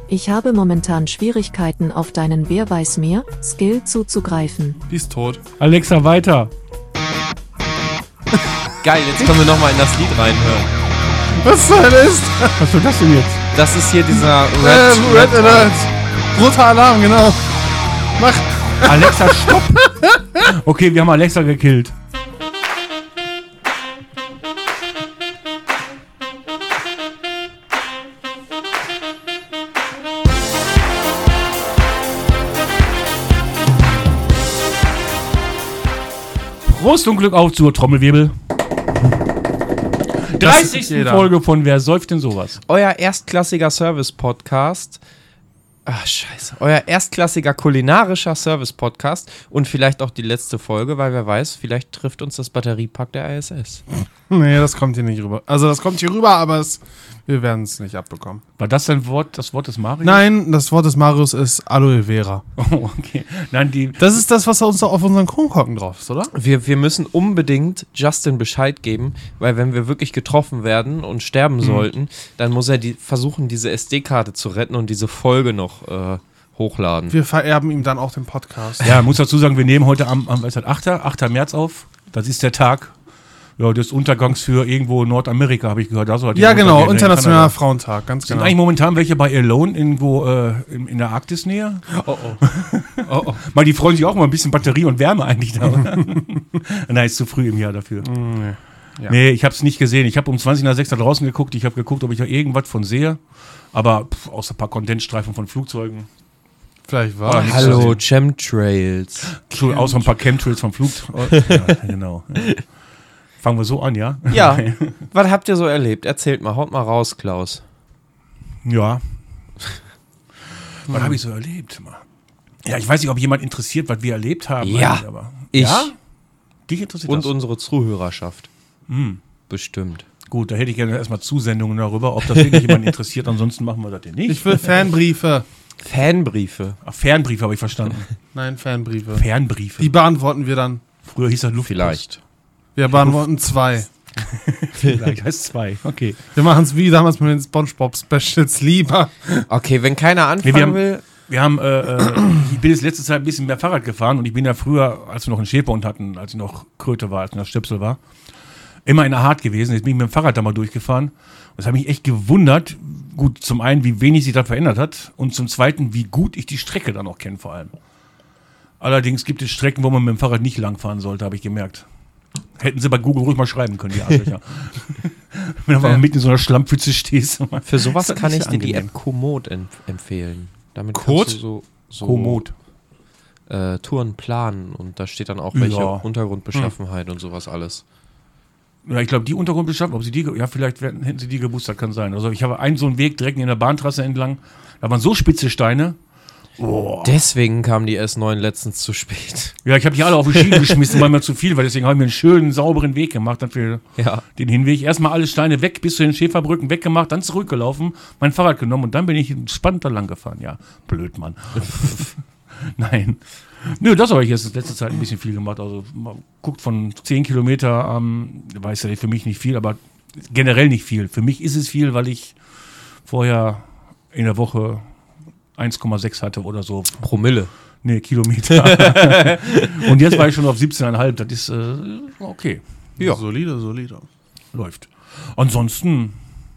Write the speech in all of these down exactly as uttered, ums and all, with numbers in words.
Ich habe momentan Schwierigkeiten, auf deinen Wer weiß mehr Skill zuzugreifen. Die ist tot. Alexa, weiter. Geil, jetzt können wir nochmal in das Lied reinhören. Was soll das? Was soll das denn jetzt? Das ist hier dieser Red, Äh, Red Alert. Roter Alarm, genau. Mach. Alexa, stopp! Okay, wir haben Alexa gekillt. Prost und Glück auf zur Trommelwirbel. dreißigste Folge von Wer säuft denn sowas? Euer erstklassiger Service-Podcast. Ach, scheiße. Euer erstklassiger kulinarischer Service-Podcast und vielleicht auch die letzte Folge, weil wer weiß, vielleicht trifft uns das Batteriepack der I S S. Nee, das kommt hier nicht rüber. Also das kommt hier rüber, aber es, wir werden es nicht abbekommen. War das dein Wort, das Wort des Marius? Nein, das Wort des Marius ist Aloe Vera. Oh, okay. Nein, die... Das ist das, was uns auf unseren Kronkorken drauf ist, oder? Wir, wir müssen unbedingt Justin Bescheid geben, weil wenn wir wirklich getroffen werden und sterben mhm. sollten, dann muss er die, versuchen, diese S D-Karte zu retten und diese Folge noch äh, hochladen. Wir vererben ihm dann auch den Podcast. Ja, muss dazu sagen, wir nehmen heute am, am was ist das, achter März auf. Das ist der Tag ja, des Untergangs für irgendwo Nordamerika, habe ich gehört. Da soll ja, genau, Internationaler Frauentag, ganz Sind genau. eigentlich momentan welche bei Alone irgendwo äh, in, in der Arktisnähe? Oh, oh. oh, oh. Mal, die freuen sich auch mal ein bisschen Batterie und Wärme eigentlich da. Nein, ist zu früh im Jahr dafür. Nee, ja. nee ich habe es nicht gesehen. Ich habe um zwanzig nach sechs da draußen geguckt. Ich habe geguckt, ob ich da irgendwas von sehe. Aber pff, außer ein paar Kondensstreifen von Flugzeugen. Vielleicht war oh, hallo, Chemtrails. Chem außer ein paar Chemtrails vom Flugzeug. Ja, genau. Ja. Fangen wir so an, ja? Ja. Was habt ihr so erlebt? Erzählt mal, haut mal raus, Klaus. Ja. Was habe ich so erlebt? Ja, ich weiß nicht, ob jemand interessiert, was wir erlebt haben. Ja, aber ich. Ja? Dich interessiert Und das? unsere Zuhörerschaft. Hm. Bestimmt. Gut, da hätte ich gerne erstmal Zusendungen darüber, ob das wirklich jemand interessiert. Ansonsten machen wir das ja nicht. Ich will Fanbriefe. Fanbriefe? Ach, Fernbriefe habe ich verstanden. Nein, Fanbriefe. Fernbriefe. Die beantworten wir dann. Früher hieß das Luftpost. Vielleicht. Wir beantworten zwei. Vielleicht heißt zwei, okay. Wir machen es wie damals mit den SpongeBob-Specials lieber. Okay, wenn keiner anfangen nee, wir haben, will. Wir haben, äh, äh, ich bin jetzt letzte Zeit ein bisschen mehr Fahrrad gefahren und ich bin ja früher, als wir noch einen Schäferhund hatten, als ich noch Kröte war, als ich noch Stöpsel war, immer in der Hart gewesen. Jetzt bin ich mit dem Fahrrad da mal durchgefahren. Und das hat mich echt gewundert. Gut, zum einen, wie wenig sich das verändert hat und zum zweiten, wie gut ich die Strecke dann auch kenne vor allem. Allerdings gibt es Strecken, wo man mit dem Fahrrad nicht langfahren sollte, habe ich gemerkt. Hätten sie bei Google ruhig mal schreiben können, die Arschlöcher. Wenn du mal mitten in so einer Schlammpfütze stehst. Für sowas kann ich dir angenehm. die App Komoot empf- empfehlen. Damit Komoot? kannst du so, so Komoot. Äh, Touren planen und da steht dann auch welche Ja. Untergrundbeschaffenheit hm. und sowas alles. Ja, ich glaube, die Untergrundbeschaffenheit, ob sie die, ja, vielleicht werden, hätten sie die geboostert, kann sein. Also ich habe einen so einen Weg direkt in der Bahntrasse entlang, da waren so spitze Steine. Oh. Deswegen kam die S neun letztens zu spät. Ja, ich habe die alle auf die Schienen geschmissen, weil mir zu viel war. Deswegen habe ich mir einen schönen, sauberen Weg gemacht dann für ja. den Hinweg. Erstmal alle Steine weg, bis zu den Schäferbrücken weggemacht, dann zurückgelaufen, mein Fahrrad genommen und dann bin ich entspannt da lang gefahren. Ja, blöd, Mann. Nein. Nö, das habe ich jetzt in letzter Zeit ein bisschen viel gemacht. Also man guckt von zehn Kilometer, ähm, weiß ja für mich nicht viel, aber generell nicht viel. Für mich ist es viel, weil ich vorher in der Woche eins Komma sechs hatte oder so. Promille. Nee, Kilometer. Und jetzt war ich schon auf siebzehn Komma fünf. Das ist äh, okay. Ja. Solide, solide. Läuft. Ansonsten,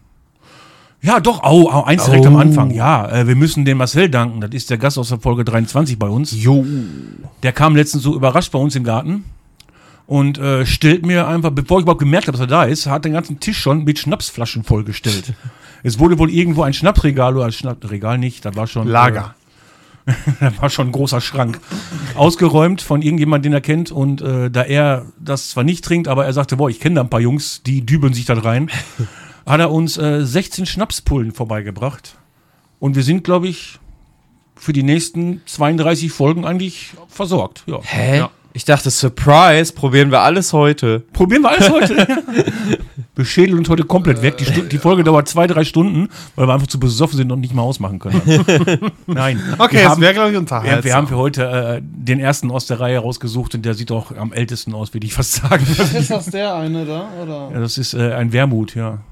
ja doch, au, au eins direkt oh. am Anfang. Ja, äh, wir müssen dem Marcel danken. Das ist der Gast aus der Folge dreiundzwanzig bei uns. Jo. Der kam letztens so überrascht bei uns im Garten und äh, stellt mir einfach, bevor ich überhaupt gemerkt habe, dass er da ist, hat den ganzen Tisch schon mit Schnapsflaschen vollgestellt. Es wurde wohl irgendwo ein Schnapsregal oder ein Schnapsregal nicht, da war schon Lager. Äh, da war schon ein großer Schrank ausgeräumt von irgendjemandem, den er kennt. Und äh, da er das zwar nicht trinkt, aber er sagte, boah, ich kenne da ein paar Jungs, die dübeln sich da rein, hat er uns äh, sechzehn Schnapspullen vorbeigebracht. Und wir sind, glaube ich, für die nächsten zweiunddreißig Folgen eigentlich versorgt. Ja. Hä? Ja. Ich dachte, Surprise, probieren wir alles heute. Probieren wir alles heute. Wir schädeln uns heute komplett weg. Die, Stu- die Folge dauert zwei, drei Stunden, weil wir einfach zu besoffen sind und nicht mehr ausmachen können. Nein. Okay, das wäre, glaube ich, unterhaltsam. Wir, wir haben für heute äh, den ersten aus der Reihe rausgesucht und der sieht auch am ältesten aus, würde ich fast sagen. Ist das der eine da? Oder? Ja, das ist äh, ein Wermut, ja.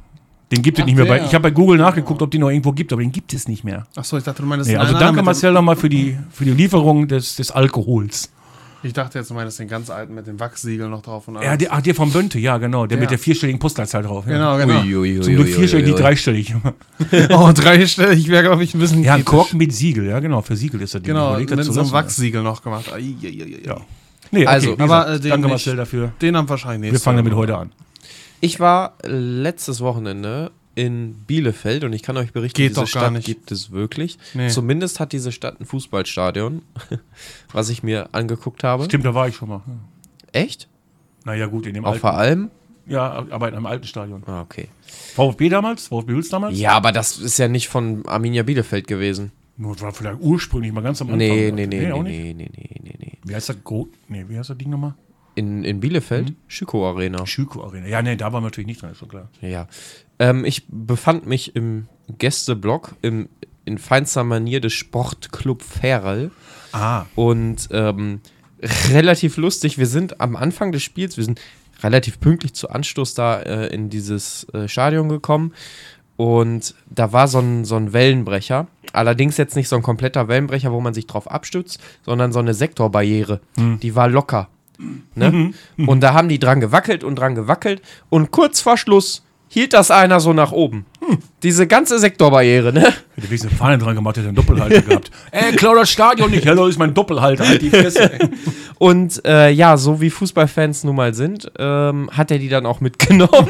Den gibt es Ach, nicht mehr bei. der. Ich habe bei Google nachgeguckt, ob die noch irgendwo gibt, aber den gibt es nicht mehr. Achso, ich dachte, du meinst Nee, den also anderen danke mit Marcel nochmal für die, für die Lieferung des, des Alkohols. Dem, ich dachte jetzt, du meinst den ganz alten mit dem Wachssiegel noch drauf. Und Ja, alles. der, ach, der von Bönte, ja, genau. Der Der. mit der vierstelligen Postleitzahl drauf. Ja. Genau, genau. Ui, ui, ui, Zum Glück ui, vierstellig, ui, nicht ui. dreistellig. Oh, dreistellig wäre, glaube ich, ein bisschen Ja, ein kritisch. Korken mit Siegel, ja, genau. Für Siegel ist das Ding. Genau, Überlegt, das mit zu so einem lassen. Wachssiegel noch gemacht. Ai, ai, ai, ai. Ja. Nee, okay, Also, wie aber, gesagt, äh, den danke nicht. Marcel dafür. Den haben wahrscheinlich Wir nächstes fangen Mal. damit heute an. Ich war letztes Wochenende in Bielefeld und ich kann euch berichten, Geht diese doch gar Stadt nicht. gibt es wirklich. Nee. Zumindest hat diese Stadt ein Fußballstadion, was ich mir angeguckt habe. Stimmt, da war ich schon mal. Echt? Naja, gut, in dem Auf alten. der Alm? Ja, aber in einem alten Stadion. Ah, okay. VfB damals? VfB Hüls damals? Ja, aber das ist ja nicht von Arminia Bielefeld gewesen. Nur war vielleicht ursprünglich mal ganz am Anfang. Nee, nee, nee, nee, auch nicht. nee, nee, nee, nee, nee. Wie heißt das? Gro nee, wie heißt das Ding nochmal? In, in Bielefeld? Schüko Arena. Schüko Arena. Ja, nee, da waren wir natürlich nicht dran, ist schon klar. Ja. Ähm, ich befand mich im Gästeblock im, in feinster Manier des Sportclub Ferl. Ah. Und ähm, relativ lustig, wir sind am Anfang des Spiels, wir sind relativ pünktlich zu Anstoß da äh, in dieses äh, Stadion gekommen. Und da war so ein, so ein Wellenbrecher. Allerdings jetzt nicht so ein kompletter Wellenbrecher, wo man sich drauf abstützt, sondern so eine Sektorbarriere. Die war locker. Ne? Und da haben die dran gewackelt und dran gewackelt. Und kurz vor Schluss hielt das einer so nach oben. Diese ganze Sektorbarriere, ne? Hätte wenigstens eine Fahne dran gemacht, hätte einen Doppelhalter gehabt. Ey, klau das Stadion nicht. Hallo, ist mein Doppelhalter. Halt die Fresse, ey. Und äh, ja, so wie Fußballfans nun mal sind, ähm, hat er die dann auch mitgenommen.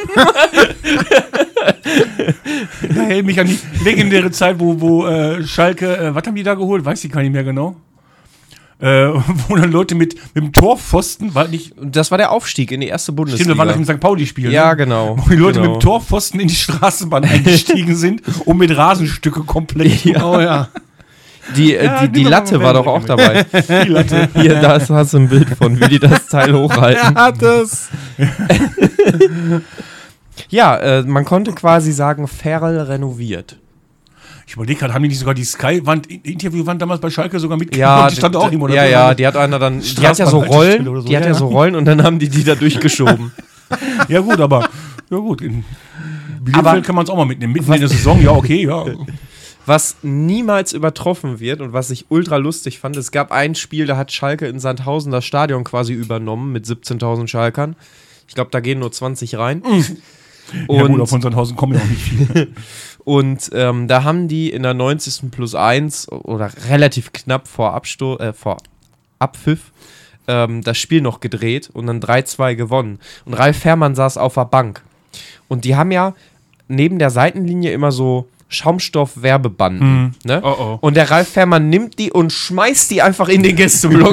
Da hält mich an die legendäre Zeit, wo, wo äh, Schalke, äh, was haben die da geholt? Weiß ich gar nicht mehr genau. Äh, wo dann Leute mit, mit dem Torpfosten, war nicht, Und das war der Aufstieg in die erste Bundesliga. stimmt, da war das im Sankt Pauli-Spiel. Ja, ne? genau. Wo die Leute genau. mit dem Torpfosten in die Straßenbahn eingestiegen sind und mit Rasenstücke komplett. Ja. Oh ja. Die, äh, Ja, die, die nimm doch Latte mal war doch auch mit. dabei. Die Latte. Hier, da hast du ein Bild von, wie die das Teil hochhalten. Hat es. Ja, äh, man konnte quasi sagen, Ferl renoviert. Ich überlege gerade, haben die nicht sogar die Sky-Wand, Interviewwand damals bei Schalke sogar mitgenommen? Ja, die stand d- auch d- im oder ja, so. ja, die hat einer dann, die hat ja so Straßenbahnhaltestelle Rollen, oder so, die hat ja, ja ja. so Rollen und dann haben die die da durchgeschoben. Ja gut, aber, ja gut, in Aber- Bielefeld kann man es auch mal mitnehmen. Mitten in der Saison, ja okay, ja. Was niemals übertroffen wird und was ich ultra lustig fand, es gab ein Spiel, da hat Schalke in Sandhausen das Stadion quasi übernommen mit siebzehntausend Schalkern. Ich glaube, da gehen nur zwanzig rein. Ja gut, Und, auf unseren Hausen kommen ja auch nicht viele. und ähm, da haben die in der neunzigsten plus eins oder relativ knapp vor, Absto äh, vor Abpfiff ähm, das Spiel noch gedreht und dann drei zwei gewonnen. Und Ralf Fährmann saß auf der Bank. Und die haben ja neben der Seitenlinie immer so Schaumstoff-Werbebanden. Ne? Oh, oh. Und der Ralf Fährmann nimmt die und schmeißt die einfach in den Gästeblock.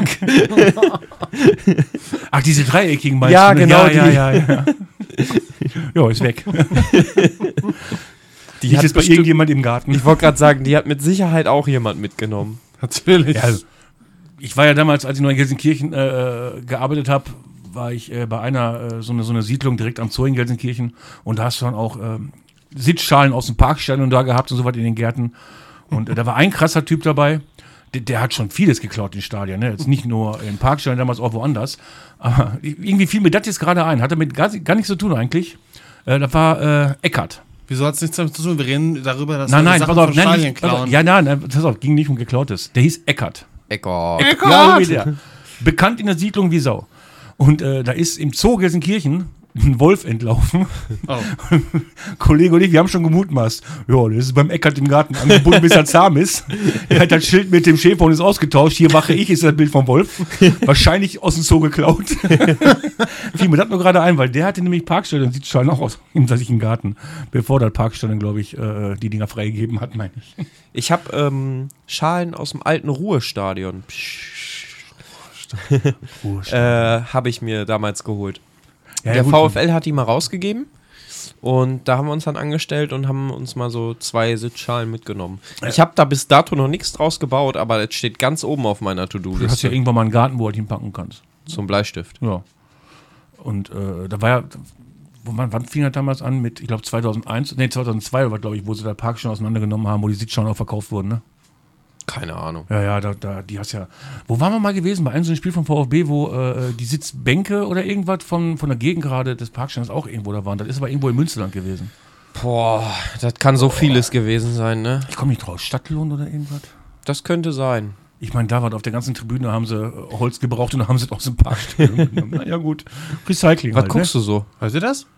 Ach, diese dreieckigen meinst Ja, du, ne? genau, Ja, die- ja, ja, ja. Ja, ist weg. Die Liegt hat jetzt bei bestimmt, irgendjemand im Garten. ich wollte gerade sagen, die hat mit Sicherheit auch jemand mitgenommen. Natürlich. Ja, also, ich war ja damals, als ich noch in Gelsenkirchen äh, gearbeitet habe, war ich äh, bei einer, äh, so, eine, so eine Siedlung direkt am Zoo in Gelsenkirchen und da hast du dann auch äh, Sitzschalen aus dem Parkstadion da gehabt und so was in den Gärten. Und äh, da war ein krasser Typ dabei, der, der hat schon vieles geklaut in Stadien, ne? Jetzt nicht nur im Parkstadion, damals auch woanders. Aber irgendwie fiel mir das jetzt gerade ein, hatte mit gar, gar nichts zu tun eigentlich. Äh, das war äh, Eckart. Wieso hat es nichts damit zu tun? Wir reden darüber, dass Nein, wir nein, Sachen pass auf, von nein, Stadien nicht, pass auf, klauen. ja, nein, nein, pass auf, ging nicht um geklautes. Der hieß Eckart. Eckart. Ja, so wie der. Bekannt in der Siedlung wie Sau. Und äh, da ist im Zoo Gelsenkirchen ein Wolf entlaufen. Oh. Kollege und ich, wir haben schon gemutmaßt. Ja, das ist beim Eckart im Garten angebunden, bis er zahm ist. Er hat das Schild mit dem Schäfer und ist ausgetauscht. Hier wache ich, ist das Bild vom Wolf. Wahrscheinlich aus dem Zoo geklaut. Fiel mir das nur gerade ein, weil der hatte nämlich Parkstadion, sieht schon auch aus, im im Garten. Bevor das Parkstadion, glaube ich, äh, die Dinger freigegeben hat, meine ich. Ich habe ähm, Schalen aus dem alten Ruhestadion. Äh, habe ich mir damals geholt. Ja, der gut. VfL hat die mal rausgegeben und da haben wir uns dann angestellt und haben uns mal so zwei Sitzschalen mitgenommen. Ich habe da bis dato noch nichts draus gebaut, aber es steht ganz oben auf meiner Du hast ja To-Do-Liste irgendwann mal einen Garten, wo du halt hinpacken kannst. zum Bleistift. Ja. Und äh, da war ja, wo man, wann fing das damals an? Mit, ich glaube, zweitausendeins, nee, zweitausendzwei war, glaube ich, wo sie da Park schon auseinandergenommen haben, wo die Sitzschalen auch verkauft wurden, ne? Keine Ahnung. Ja, ja, da, da, die hast ja. Wo waren wir mal gewesen? Bei einem so einem Spiel vom VfB, wo äh, die Sitzbänke oder irgendwas von, von der Gegend gerade des Parkstandes auch irgendwo da waren. Das ist aber irgendwo in Münsterland gewesen. Boah, das kann so vieles gewesen sein, ne? Ich komme nicht drauf. Stadtlohn oder irgendwas? Das könnte sein. Ich meine, da war auf der ganzen Tribüne haben sie äh, Holz gebraucht und haben sie es aus dem Park stehen. Na ja, gut. Recycling. Was halt, guckst ne? du so? Hört ihr das?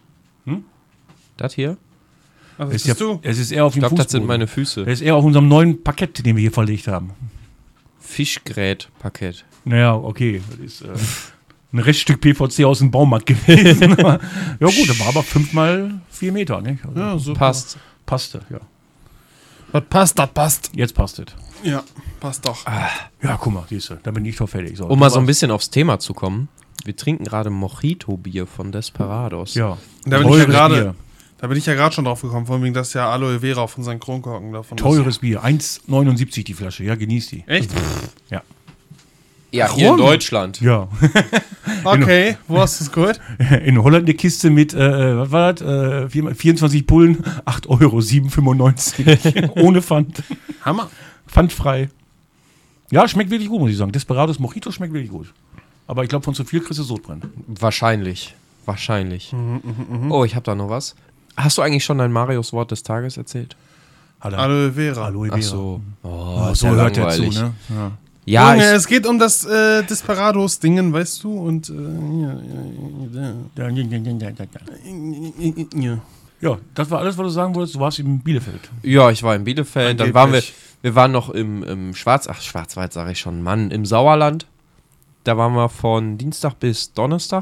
Das hier? Was Es ist, bist ja, du? es ist eher auf Ich dem glaube, das sind Fußboden. meine Füße. Es ist eher auf unserem neuen Parkett, den wir hier verlegt haben. Fischgrät-Paket. Naja, okay. Das ist äh, ein Reststück P V C aus dem Baumarkt gewesen. ja gut, das war aber fünf mal vier Meter, nicht? Also, Ja, super. Passt. Passte, ja. Was passt, das passt. Jetzt passt es. Ja, passt doch. Ja, guck mal, siehst du, da bin ich doch fertig. So, Um mal du so ein warst- bisschen aufs Thema zu kommen. Wir trinken gerade Mojito-Bier von Desperados. Ja. Da bin ich ja Teures gerade Bier. da bin ich ja gerade schon drauf gekommen, vor allem, dass ja Aloe Vera auf unseren Kronkorken davon Teures Bier. eins neunundsiebzig die Flasche. Ja, genießt die. Echt? Ja. Ja, hier in Warum? Deutschland. Ja. Okay, wo hast du es geholt? In Holland eine Kiste mit, äh, was war das? Äh, vier- vierundzwanzig Pullen, acht Euro, sieben fünfundneunzig. Ohne Pfand. Hammer. Pfandfrei. Ja, schmeckt wirklich gut, muss ich sagen. Desperados Mojito schmeckt wirklich gut. Aber ich glaube, von zu viel kriegst du Sodbrennen. Wahrscheinlich. Wahrscheinlich. Mhm, Oh, ich habe da noch was. Hast du eigentlich schon dein Marius Wort des Tages erzählt? Hat er. Aloe Vera. Aloe Vera. Ach so. Oh, Oh, ist so ja hört er zu, langweilig. ne? Ja. Ja, Junge, ich, es geht um das äh, Desperados-Dingen, weißt du? Und äh, ja, ja, ja. Ja, das war alles, was du sagen wolltest. Du warst in Bielefeld. ja, ich war in Bielefeld. Dann Angeblich. waren wir, wir waren noch im, im Schwarz, ach, Schwarzwald sage ich schon, Mann, im Sauerland. Da waren wir von Dienstag bis Donnerstag.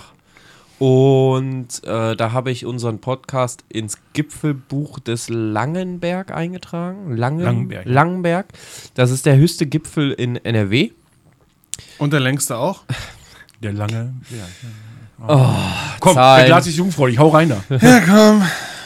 Und äh, da habe ich unseren Podcast ins Gipfelbuch des Langenberg eingetragen. Langen, Langenberg, ja. Langenberg. Das ist der höchste Gipfel in N R W. Und der längste auch? Der lange. Ja. Oh, Komm, Zahlen. der Glas ist jungfräulich. Hau rein da. Ja, komm.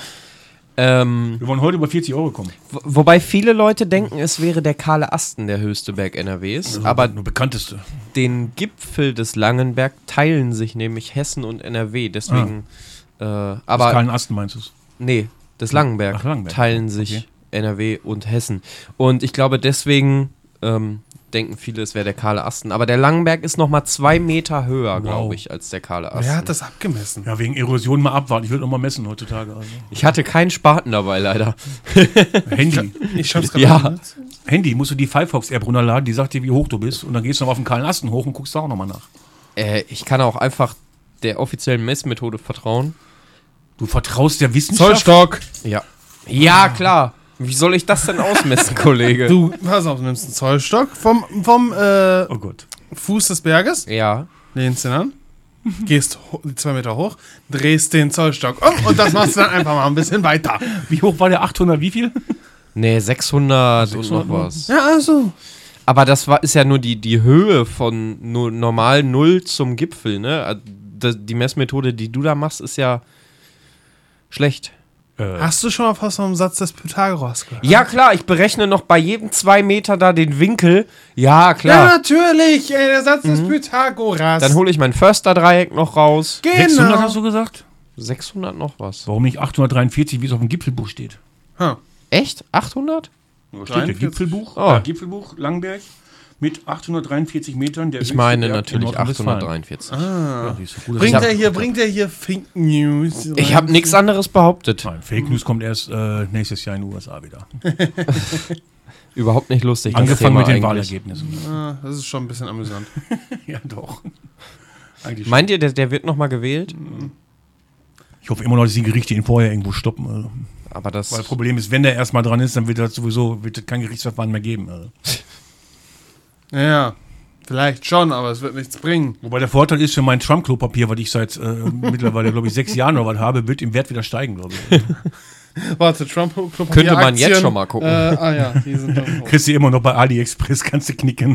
Ähm, Wir wollen heute über vierzig Euro kommen. wo- wobei viele Leute denken, es wäre der Kahle Asten der höchste Berg N R Ws. Aber nur bekannteste. den Gipfel des Langenberg teilen sich nämlich Hessen und N R W. Deswegen, äh, Aber aber Kahlen Asten meinst du es? nee, des Langenberg, Ach, Langenberg. teilen sich Okay. N R W und Hessen. Und ich glaube, deswegen ähm, denken viele, es wäre der Kahle Asten. Aber der Langenberg ist noch mal zwei Meter höher, Wow. glaube ich, als der Kahle Asten. Wer hat das abgemessen? Ja, wegen Erosion mal abwarten. Ich will noch mal messen heutzutage. Also. Ich hatte keinen Spaten dabei, leider. Handy. Ich schaff's gerade Ja. nicht. Handy, musst du die Firefox-App runterladen, die sagt dir, wie hoch du bist. Und dann gehst du noch auf den kahlen Asten hoch und guckst da auch nochmal nach. Äh, ich kann auch einfach der offiziellen Messmethode vertrauen. Du vertraust der Wissenschaft? Zollstock. Ja. Ja, klar. Wie soll ich das denn ausmessen, Kollege? Du, pass auf, du nimmst einen Zollstock vom, vom äh, Oh Gott. Fuß des Berges, Ja. lehnst ihn an, gehst ho- die zwei Meter hoch, drehst den Zollstock um und das machst du dann einfach mal ein bisschen weiter. Wie hoch war der? achthundert, wie viel? Nee, sechshundert, sechshundert und noch was. Ja, also. Aber das war, ist ja nur die, die Höhe von nu- normal null zum Gipfel, ne? Also, das- Die Messmethode, die du da machst, ist ja schlecht. Äh, Hast du schon mal was vom Satz des Pythagoras gehört? Ja, klar, ich berechne noch bei jedem zwei Meter da den Winkel. Ja, Ja, klar. natürlich, ey, der Satz des Pythagoras. Dann hole ich mein Försterdreieck noch raus. sechshundert genau. hast du gesagt? sechshundert noch was. Warum nicht achthundertdreiundvierzig, wie es auf dem Gipfelbuch steht? Ha. Echt? achthundert? Wo steht der dreiundvierzig. Gipfelbuch? Oh. Ja, Gipfelbuch, Langberg, mit achthundertdreiundvierzig Metern. Der Ich höchste meine Berg in natürlich Nordrhein-Westfalen. achthundertdreiundvierzig. Ja, siehst du, gut, dass Bringt ich- er hier, bringt er hier Fake News? Ich habe nichts anderes behauptet. Nein, Fake News kommt erst äh, nächstes Jahr in den U S A wieder. Überhaupt nicht lustig. das Angefangen Thema mit den eigentlich. Wahlergebnissen. Ah, das ist schon ein bisschen amüsant. Ja, doch. Eigentlich schon. Meint ihr, der, der wird nochmal gewählt? Ich hoffe immer noch, dass die Gerichte ihn vorher irgendwo stoppen. Also. Aber das. Weil das Problem ist, wenn der erstmal dran ist, dann wird das sowieso wird es kein Gerichtsverfahren mehr geben. Also. Ja, ja, vielleicht schon, aber es wird nichts bringen. Wobei der Vorteil ist, für mein Trump-Klopapier, was ich seit äh, mittlerweile, glaube ich, sechs Jahren oder was habe, wird im Wert wieder steigen, glaube ich. Warte, Trump, Trump Könnte man jetzt schon mal gucken. Äh, ah ja, die sind dann hoch. Kriegst du immer noch bei AliExpress, kannst du knicken.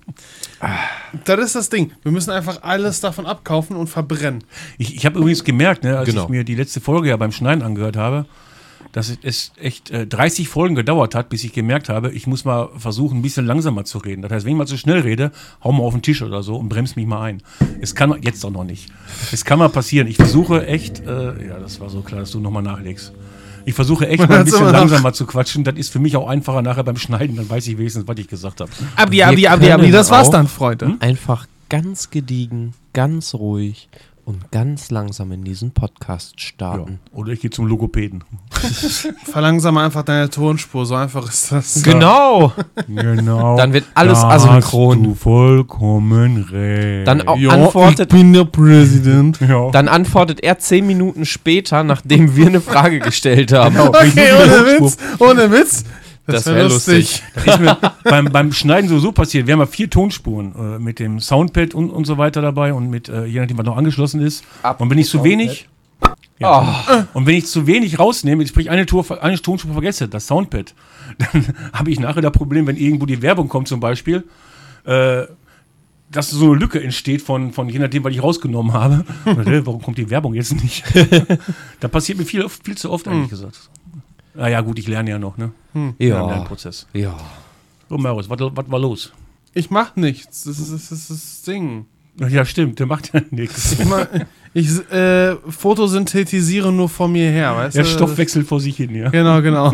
Das ist das Ding. Wir müssen einfach alles davon abkaufen und verbrennen. Ich, ich habe übrigens gemerkt, ne, als Genau. ich mir die letzte Folge ja beim Schneiden angehört habe, dass es- es echt äh, dreißig Folgen gedauert hat, bis ich gemerkt habe, ich muss mal versuchen, ein bisschen langsamer zu reden. Das heißt, wenn ich mal zu schnell rede, hau mal auf den Tisch oder so und bremst mich mal ein. Es kann mal- jetzt doch noch nicht. Es kann mal passieren. Ich versuche echt, äh, ja, das war so klar, dass du nochmal nachlegst. Ich versuche echt mal ein Jetzt bisschen immer noch. langsamer zu quatschen. Das ist für mich auch einfacher nachher beim Schneiden. Dann weiß ich wenigstens, was ich gesagt habe. Abdi, Wir Abdi, Abdi, Abdi, können das war's auch- dann, Freunde. Einfach ganz gediegen, ganz ruhig Und ganz langsam in diesen Podcast Ja. starten. Oder ich gehe zum Logopäden. Verlangsame einfach deine Tonspur, so einfach ist das. Genau! Genau. Dann wird alles da asynchron. Hast du vollkommen recht. Dann au- Jo, antwortet, ich bin der Präsident. ja. dann antwortet er zehn Minuten später, nachdem wir eine Frage gestellt haben. Okay, ohne Witz, ohne Witz. Das, Das wäre wär lustig. Das ist mir beim, beim Schneiden sowieso passiert. Wir haben ja vier Tonspuren äh, mit dem Soundpad und, und so weiter dabei und mit, äh, je nachdem, was noch angeschlossen ist. Und wenn ich zu wenig. Ja, Und wenn ich zu wenig rausnehme, sprich eine, Tour, eine Tonspur vergesse, das Soundpad, dann habe ich nachher das Problem, wenn irgendwo die Werbung kommt zum Beispiel, äh, dass so eine Lücke entsteht von, von je nachdem, was ich rausgenommen habe. Und, äh, warum kommt die Werbung jetzt nicht? Da passiert mir viel, viel zu oft, eigentlich gesagt. Naja, gut, ich lerne ja noch, ne? Im Ja. Lernprozess. Ja. So, Marius, was, was war los? Ich mach nichts. Das ist das, ist das Ding. Ja, stimmt, der macht ja nichts. Ich, mach, ich äh, photosynthetisiere nur vor mir her, weißt Der du? Stoff wechselt vor sich hin, ja. Genau, genau.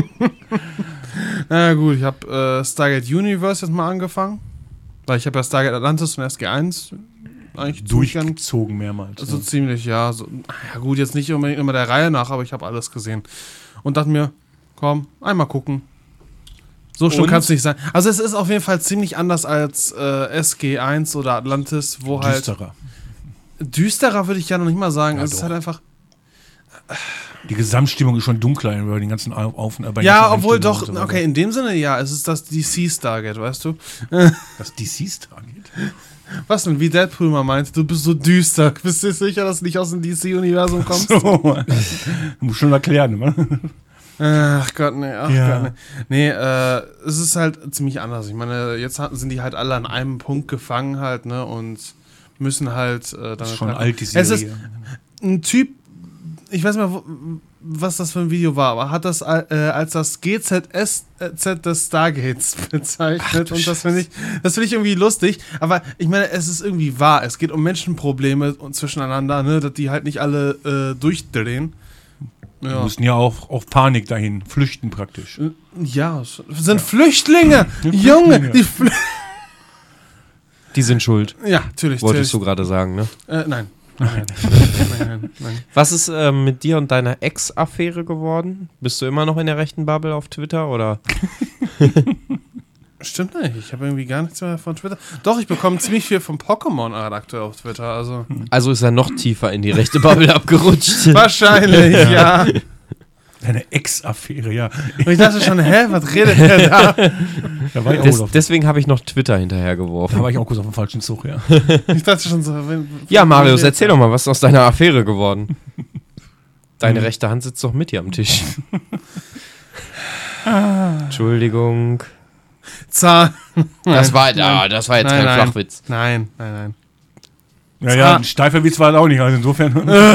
Na gut, ich habe äh, Stargate Universe jetzt mal angefangen. Weil ich habe ja Stargate Atlantis und S G eins eigentlich ziemlich gern- Durchgezogen mehrmals. Also ne? ziemlich, ja. So, ja gut, jetzt nicht unbedingt immer der Reihe nach, aber ich habe alles gesehen. Und dachte mir, komm, einmal gucken. So schlimm Und? kann es nicht sein. Also es ist auf jeden Fall ziemlich anders als äh, S G eins oder Atlantis, wo halt... Düsterer. Düsterer würde ich ja noch nicht mal sagen. Ja, es ist doch. halt einfach... Die Gesamtstimmung ist schon dunkler über den ganzen Auf Auf- bei den Ja, ganzen obwohl Einstellungen doch, und so weiter. okay, in dem Sinne ja, es ist das D C Stargate, weißt du? Das D C angeht. Was denn, wie Deadpool mal meint, du bist so düster. Bist du sicher, dass du nicht aus dem D C-Universum kommst? So. Muss schon erklären, ne? Ach Gott, nee, ach Ja. Gott, nee. Nee, äh, es ist halt ziemlich anders. Ich meine, jetzt hat- sind die halt alle an einem Punkt gefangen halt, ne, und müssen halt äh, Das dann... ist schon alt, die Serie. Es ist ein Typ, ich weiß nicht mehr, wo, was das für ein Video war, aber hat das äh, als das G Z S Z des Stargates bezeichnet. Und das finde ich, das finde ich irgendwie lustig. Aber ich meine, es ist irgendwie wahr. Es geht um Menschenprobleme und zwischeneinander, ne, dass die halt nicht alle äh, durchdrehen. Die Ja. mussten ja auch auf Panik dahin flüchten praktisch. Ja, es sind Flüchtlinge! Junge! Die Flü Die sind schuld, ja, natürlich. wolltest du natürlich. gerade sagen, ne? Äh, nein. Nein, nein, nein, nein. Was ist äh, mit dir und deiner Ex-Affäre geworden? Bist du immer noch in der rechten Bubble auf Twitter oder? Stimmt nicht. Ich habe irgendwie gar nichts mehr von Twitter. Doch, ich bekomme ziemlich viel vom Pokémon-Redakteur auf Twitter. Also Also ist er noch tiefer in die rechte Bubble abgerutscht. wahrscheinlich, ja. Deine Ex-Affäre, ja. Und ich dachte schon, hä, was redet der da? Da war ich auch, Des, auf, deswegen habe ich noch Twitter da hinterhergeworfen. war ich auch kurz auf dem falschen Zug, ja. Ich dachte schon so. Wenn, Ja, Marius, erzähl doch mal, was ist aus deiner Affäre geworden? Deine rechte Hand sitzt doch mit dir am Tisch. Entschuldigung. Zahn. Das war, Nein. ah, das war jetzt Nein, kein nein. Flachwitz. Nein, nein, nein. Ja, ja, ein steifer Witz war das auch nicht, also insofern.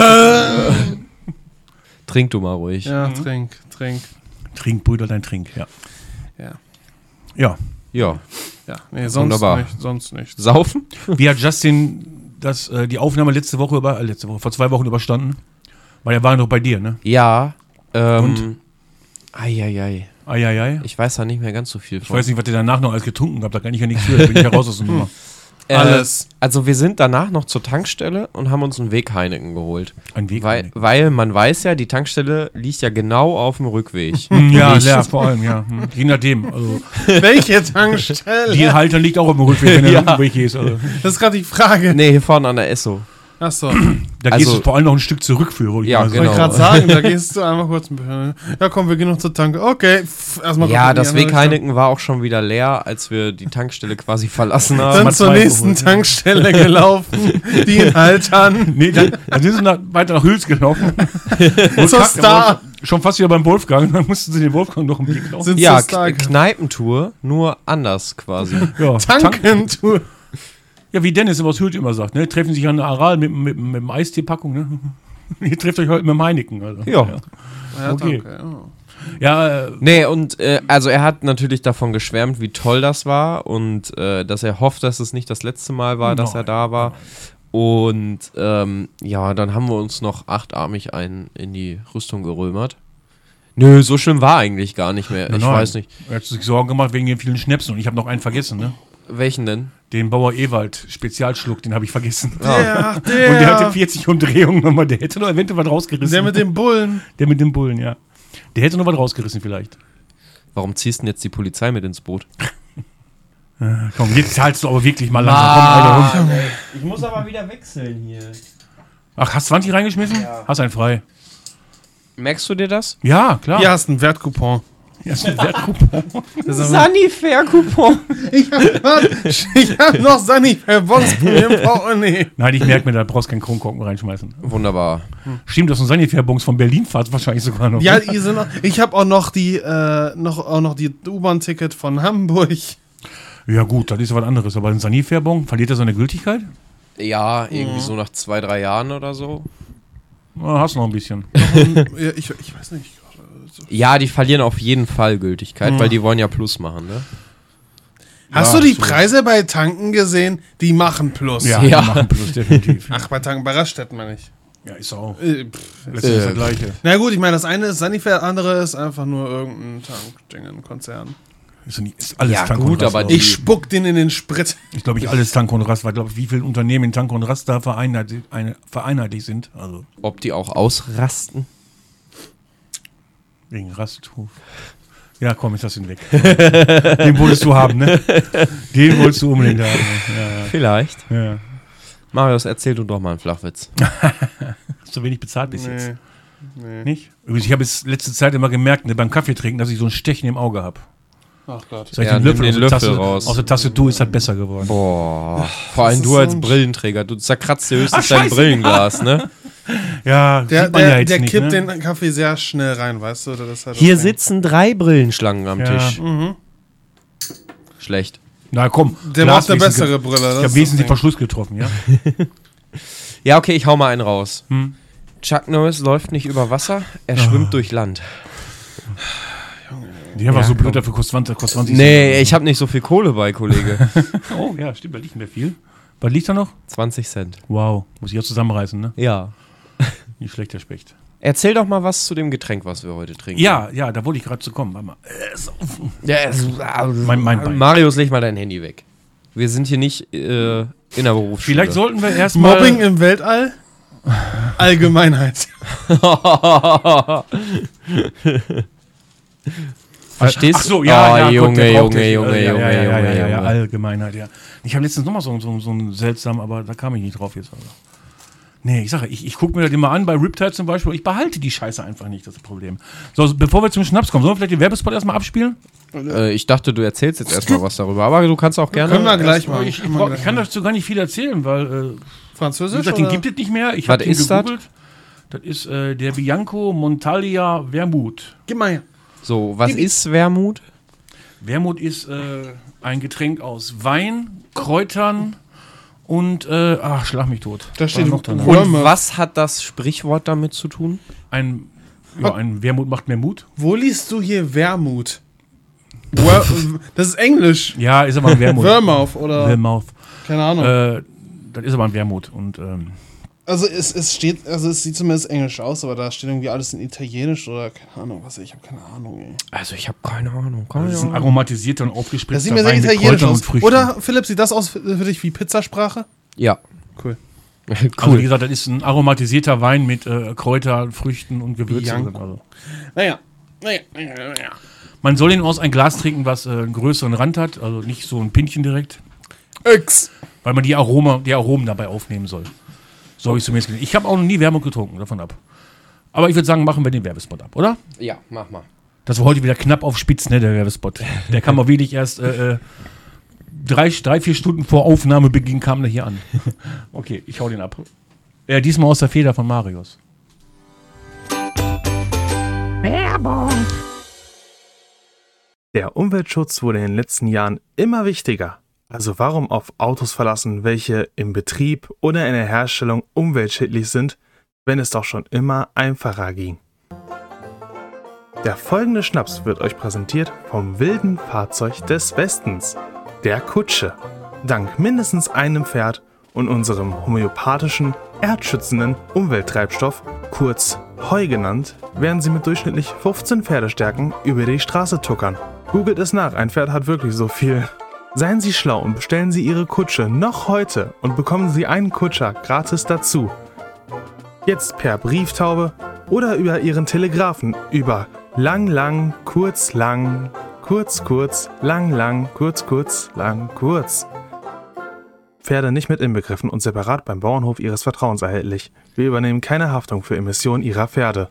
Trink du mal ruhig. Ja, trink, trink. Trink, Brüder, dein Trink, ja. Ja. Ja. Ja. Ja, nee, sonst Wunderbar. nicht. Sonst nicht. Saufen? Wie hat Justin das, äh, die Aufnahme letzte Woche über, äh, letzte Woche, vor zwei Wochen überstanden? Weil er war noch bei dir, ne? Ja. Ähm, Und? Eieiei. Eieiei. Ich weiß da nicht mehr ganz so viel Ich von. weiß nicht, was ihr danach noch alles getrunken habt, da kann ich ja nichts für, da bin ich ja raus aus der Nummer. Äh, Alles. Also wir sind danach noch zur Tankstelle und haben uns einen Weg Heineken geholt. Ein Weg. Weil, weil man weiß ja, die Tankstelle liegt ja genau auf dem Rückweg. Hm, ja, Nicht- ja, vor allem, ja. Hm. Je nachdem. Also, Welche Tankstelle? die Halter liegt auch auf dem Rückweg, wenn der Ja. Rückweg ist. Also. Das ist gerade die Frage. Nee, hier vorne an der Esso. Achso. Da Also- gehst du vor allem noch ein Stück zurück für. wollte ich Ja, mal Wollte ich genau. gerade sagen, da gehst du einmal kurz ein bisschen. Ja, komm, wir gehen noch zur Tanke. Okay, pff, erstmal Ja, kurz in die das andere Weg Richtung. Heineken war auch schon wieder leer, als wir die Tankstelle quasi verlassen Dann haben. mal zur zwei nächsten geholt, ja. Tankstelle gelaufen, die in Haltern. Nee, dann, dann sind sie nach, weiter nach Hüls gelaufen. Und Zur kack, Star. aber Schon fast wieder beim Wolfgang. Dann mussten sie den Wolfgang noch im Blick laufen. Sind Ja, zur Star- K- Kneipentour, nur anders quasi. Ja, Tankentour. Ja, wie Dennis aus Hüls immer sagt, ne? Treffen sich an der Aral mit, mit, mit dem Eistee-Packung, ne? Ihr trefft euch heute mit dem Heineken. Also. Ja. Ja, Okay. danke. Oh. Ja, äh, Nee, und äh, also er hat natürlich davon geschwärmt, wie toll das war und äh, dass er hofft, dass es nicht das letzte Mal war, dass Nein. er da war. Und ähm, ja, dann haben wir uns noch achtarmig einen in die Rüstung gerömert. Nö, so schlimm war eigentlich gar nicht mehr. Nein, ich nein. weiß nicht. er hat sich Sorgen gemacht wegen den vielen Schnäpsen und ich habe noch einen vergessen, ne? Welchen denn? Den Bauer Ewald Spezialschluck, den habe ich vergessen. Der, Und der hatte vierzig Umdrehungen nochmal. Der hätte noch eventuell was rausgerissen. der mit dem Bullen. Der mit dem Bullen, ja. Der hätte noch was rausgerissen vielleicht. Warum ziehst du denn jetzt die Polizei mit ins Boot? Komm, jetzt zahlst du aber wirklich mal langsam. Komm, Alter, Hund. Ich muss aber wieder wechseln hier. Ach, hast zwanzig reingeschmissen? Ja. Hast einen frei. Merkst du dir das? Ja, klar. Hier hast du einen Wertcoupon. Ja, ist ein Wertcoupon. Sanifair-Coupon. Ich hab, ich hab noch Sanifair-Bons im Portemonnaie. Nein, ich merke mir, da brauchst du keinen Kronkorken reinschmeißen. Wunderbar. Stimmt, das ist ein Sanifair-Bons von Berlin fahrt wahrscheinlich sogar noch. Ja, die sind noch, ich habe auch noch die, äh, noch, auch noch die U-Bahn-Ticket von Hamburg. Ja gut, das ist ja was anderes. Aber ein Sanifair-Bon, verliert er seine Gültigkeit? Ja, irgendwie so nach zwei, drei Jahren oder so. Na, hast noch ein bisschen. ja, ich, ich weiß nicht. Ja, die verlieren auf jeden Fall Gültigkeit, Mhm. weil die wollen ja Plus machen, ne? Hast Ja, du die so. Preise bei Tanken gesehen? Die machen Plus. Ja, Ja. die machen Plus, definitiv. Ach, bei Tanken bei Raststätten meine ich. Ja, ist auch. Äh, pff. Letztendlich Äh. das Gleiche. Na gut, ich meine, das eine ist Sanifair, das andere ist einfach nur irgendein Tankding, ein Konzern. Ist, nicht, ist alles Ja, Tank gut, und Rast, aber glaub die- Ich spuck den in den Sprit. Ich glaube, ich alles Tank und Rast, weil glaube ich, wie viele Unternehmen in Tank und Rast da vereinheitlicht, eine, vereinheitlicht sind. Also Ob die auch ausrasten? wegen Rasthof. Ja, komm, jetzt hast du ihn weg. Den wolltest du haben, ne? Den wolltest du unbedingt haben. Ja, Vielleicht. ja, ja. Marius, erzähl du doch mal einen Flachwitz. Hast du wenig bezahlt bis jetzt? Nee. Nee. Nicht? Übrigens, ich habe es letzte Zeit immer gemerkt, ne, beim Kaffee trinken, dass ich so ein Stechen im Auge habe. Ach Gott. Seit ich Ja, den nimm Löffel, den aus, der Löffel Tasse, raus. aus der Tastatur ist halt besser geworden. Boah. Vor allem ist du so als ein- Brillenträger. Du zerkratzt dir höchstens Ach, dein scheiße, Brillenglas, ne? Ja, Der, sieht man der, ja jetzt der nicht, kippt ne? den Kaffee sehr schnell rein, weißt du? Das ist halt das Hier Ding. sitzen drei Brillenschlangen am Ja. Tisch. Mhm. Schlecht. Na komm, Der Glas braucht eine wesentlich- bessere Brille. das Ich habe ist wesentlich das Ding. Verschluss getroffen, ja? Ja, okay, ich hau mal einen raus. Hm. Chuck Norris läuft nicht über Wasser, er schwimmt durch Land. Die war Ja, so blöd, komm. dafür kostet zwanzig, kostet zwanzig Nee, Cent. ich habe nicht so viel Kohle bei, Kollege. Oh ja, stimmt, da liegt nicht mehr viel. Was liegt da noch? zwanzig Cent. Wow, muss ich ja zusammenreißen, ne? Ja. Nicht schlecht, der Specht. Erzähl doch mal was zu dem Getränk, was wir heute trinken. Ja, ja, da wollte ich gerade zu kommen. Warte mal. Ja, es, Mein- mein Bein. Marius, leg mal dein Handy weg. Wir sind hier nicht äh, in der Berufsschule. Vielleicht sollten wir erstmal. Mobbing im Weltall? Allgemeinheit. Verstehst Ach so, ja, oh, ja, Junge, Gott, der braucht Junge, dich. Junge, ja, Junge, ja, ja, Junge, ja, ja, ja, Junge. Allgemeinheit, ja. Ich habe letztens nochmal so, so, so einen seltsamen, aber da kam ich nicht drauf jetzt. Also. Nee, ich sage, ich, ich gucke mir das immer an, bei Riptide zum Beispiel, und ich behalte die Scheiße einfach nicht, das ist das Problem. So, also bevor wir zum Schnaps kommen, sollen wir vielleicht den Werbespot erstmal abspielen? Äh, ich dachte, du erzählst jetzt erstmal was darüber, aber du kannst auch gerne. Können wir gleich mal. Ich, ich, brauch, ich kann dazu gar nicht viel erzählen, weil, äh, wie Französisch? gesagt, den oder? gibt es nicht mehr. Ich Was habe den ist das? gegoogelt. Das ist äh, der Bianco Montaglia Wermut. Gib mal her. So, was ist Wermut? Wermut ist äh, ein Getränk aus Wein, Kräutern und, äh, ach, schlag mich tot. Da steht War noch dran. Rum. Und Würmer. was hat das Sprichwort damit zu tun? Ein, ja, ein Wermut macht mehr Mut. Wo liest du hier Wermut? Wor das ist Englisch. Ja, ist aber ein Wermut. Vermouth oder Wermouth. keine Ahnung. Äh, das ist aber ein Wermut. Und ähm, Also es, es steht, also es sieht zumindest englisch aus, aber da steht irgendwie alles in Italienisch oder keine Ahnung was. Ich habe keine Ahnung. Ey. Also, ich habe keine Ahnung. Keine das ist ein Ahnung. aromatisierter und Das aufgespritzter sieht mir sehr Wein mit italienisch Kräutern aus. und Früchten. Oder Philipp, sieht das aus für, für dich wie Pizzasprache? Ja. Cool. Also cool. wie gesagt, das ist ein aromatisierter Wein mit äh, Kräutern, Früchten und Gewürzen. Bianco. Also. Naja. Naja, naja, naja. Man soll ihn aus ein Glas trinken, was äh, einen größeren Rand hat, also nicht so ein Pinchen direkt, X. weil man die, Aroma, die Aromen dabei aufnehmen soll. So habe ich zumindest gesehen. Ich habe auch noch nie Wermut getrunken, davon ab. Aber ich würde sagen, machen wir den Werbespot ab, oder? Ja, mach mal. Das war heute wieder knapp auf Spitz, ne, der Werbespot. Der kam auch wirklich erst äh, äh, drei, drei, vier Stunden vor Aufnahmebeginn kam der hier an. Okay, ich hau den ab. Ja, diesmal aus der Feder von Marius. Der Umweltschutz wurde in den letzten Jahren immer wichtiger. Also warum auf Autos verlassen, welche im Betrieb oder in der Herstellung umweltschädlich sind, wenn es doch schon immer einfacher ging? Der folgende Schnaps wird euch präsentiert vom wilden Fahrzeug des Westens, der Kutsche. Dank mindestens einem Pferd und unserem homöopathischen, erdschützenden Umwelttreibstoff, kurz Heu genannt, werden sie mit durchschnittlich fünfzehn Pferdestärken über die Straße tuckern. Googelt es nach, ein Pferd hat wirklich so viel Seien Sie schlau und bestellen Sie Ihre Kutsche noch heute und bekommen Sie einen Kutscher gratis dazu. Jetzt per Brieftaube oder über Ihren Telegrafen über lang, lang, kurz, lang, kurz, kurz, lang, lang, kurz, kurz, lang, kurz. Pferde nicht mit inbegriffen und separat beim Bauernhof Ihres Vertrauens erhältlich. Wir übernehmen keine Haftung für Emissionen Ihrer Pferde.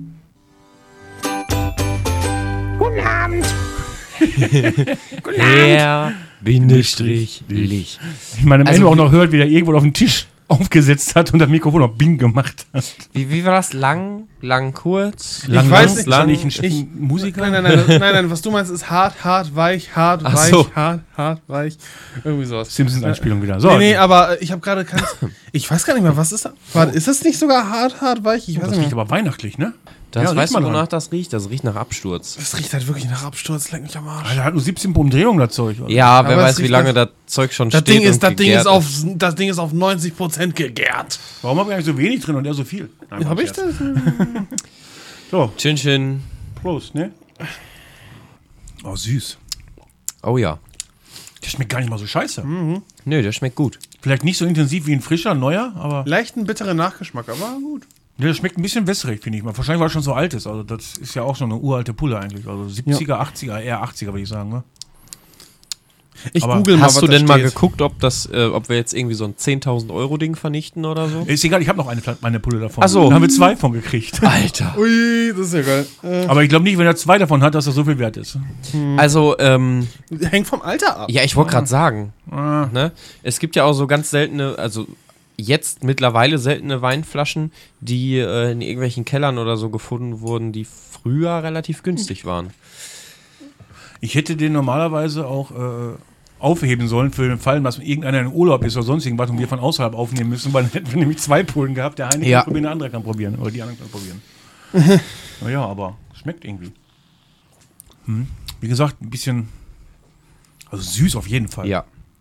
Guten Abend. Guten Abend. Bindestrich, Lich. Ich meine, am Also Ende auch wie- noch hört, wie der irgendwo auf den Tisch aufgesetzt hat und das Mikrofon noch Bing gemacht hat. Wie, wie war das? Lang, lang, kurz? Ich weiß nicht, lang. Ist er nicht ein Ich- Musiker? Nein, nein, nein, nein, nein, nein, was du meinst, ist hart, hart, weich, hart, Ach weich, so. hart, hart, weich. Irgendwie sowas. Simpsons-Anspielung wieder. So, Nee, nee, aber ich habe gerade kein. Ich weiß gar nicht mehr, was ist da? Warte, ist das nicht sogar hart, hart, weich? Ich weiß das nicht riecht mehr. aber weihnachtlich, ne? Das Ja, riecht weißt du, man dran. wonach das riecht? Das riecht nach Absturz. Das riecht halt wirklich nach Absturz, leck mich am Arsch. Alter, hat nur siebzehn Umdrehungen, das Zeug. Oder? Ja, wer Aber es weiß, wie riecht lange nach- das Zeug schon Das steht Ding ist, und das Ding gegärt ist auf, das Ding ist auf neunzig Prozent gegärt. Warum habe ich eigentlich so wenig drin und er so viel? Nein, Hab ich Scherz. das? So, Chin Chin. Prost, ne? Oh, süß. Oh ja. Der schmeckt gar nicht mal so scheiße. Nö, der schmeckt gut. Vielleicht nicht so intensiv wie ein frischer, neuer, aber Leicht einen bitteren Nachgeschmack, aber gut. der schmeckt ein bisschen wässrig, finde ich mal. Wahrscheinlich, weil er schon so alt ist. Also, das ist ja auch schon eine uralte Pulle eigentlich. Also, siebziger, achtziger, eher achtziger, würde ich sagen, ne? Ich Aber google mal, Hast was du da denn mal steht. geguckt, ob das, äh, ob wir jetzt irgendwie so ein zehntausend Euro Ding vernichten oder so? Ist egal, ich habe noch eine, Fla- meine Pulle davon. Ach so. Da haben wir zwei von gekriegt. Alter. Ui, das ist ja geil. Äh, Aber ich glaube nicht, wenn er zwei davon hat, dass das so viel wert ist. Also, ähm, hängt vom Alter ab. ja, ich wollte gerade sagen, Ah, ne? Es gibt ja auch so ganz seltene, also jetzt mittlerweile seltene Weinflaschen, die äh, in irgendwelchen Kellern oder so gefunden wurden, die früher relativ günstig waren. ich hätte den normalerweise auch äh, aufheben sollen für den Fall, dass irgendeiner in Urlaub ist oder sonst irgendwas und wir von außerhalb aufnehmen müssen, weil dann hätten wir nämlich zwei Pullen gehabt. Der eine Ja. kann probieren, der andere kann probieren. Oder die anderen kann probieren. Naja, aber schmeckt irgendwie. Hm. Wie gesagt, ein bisschen. Also süß auf jeden Fall. Ja.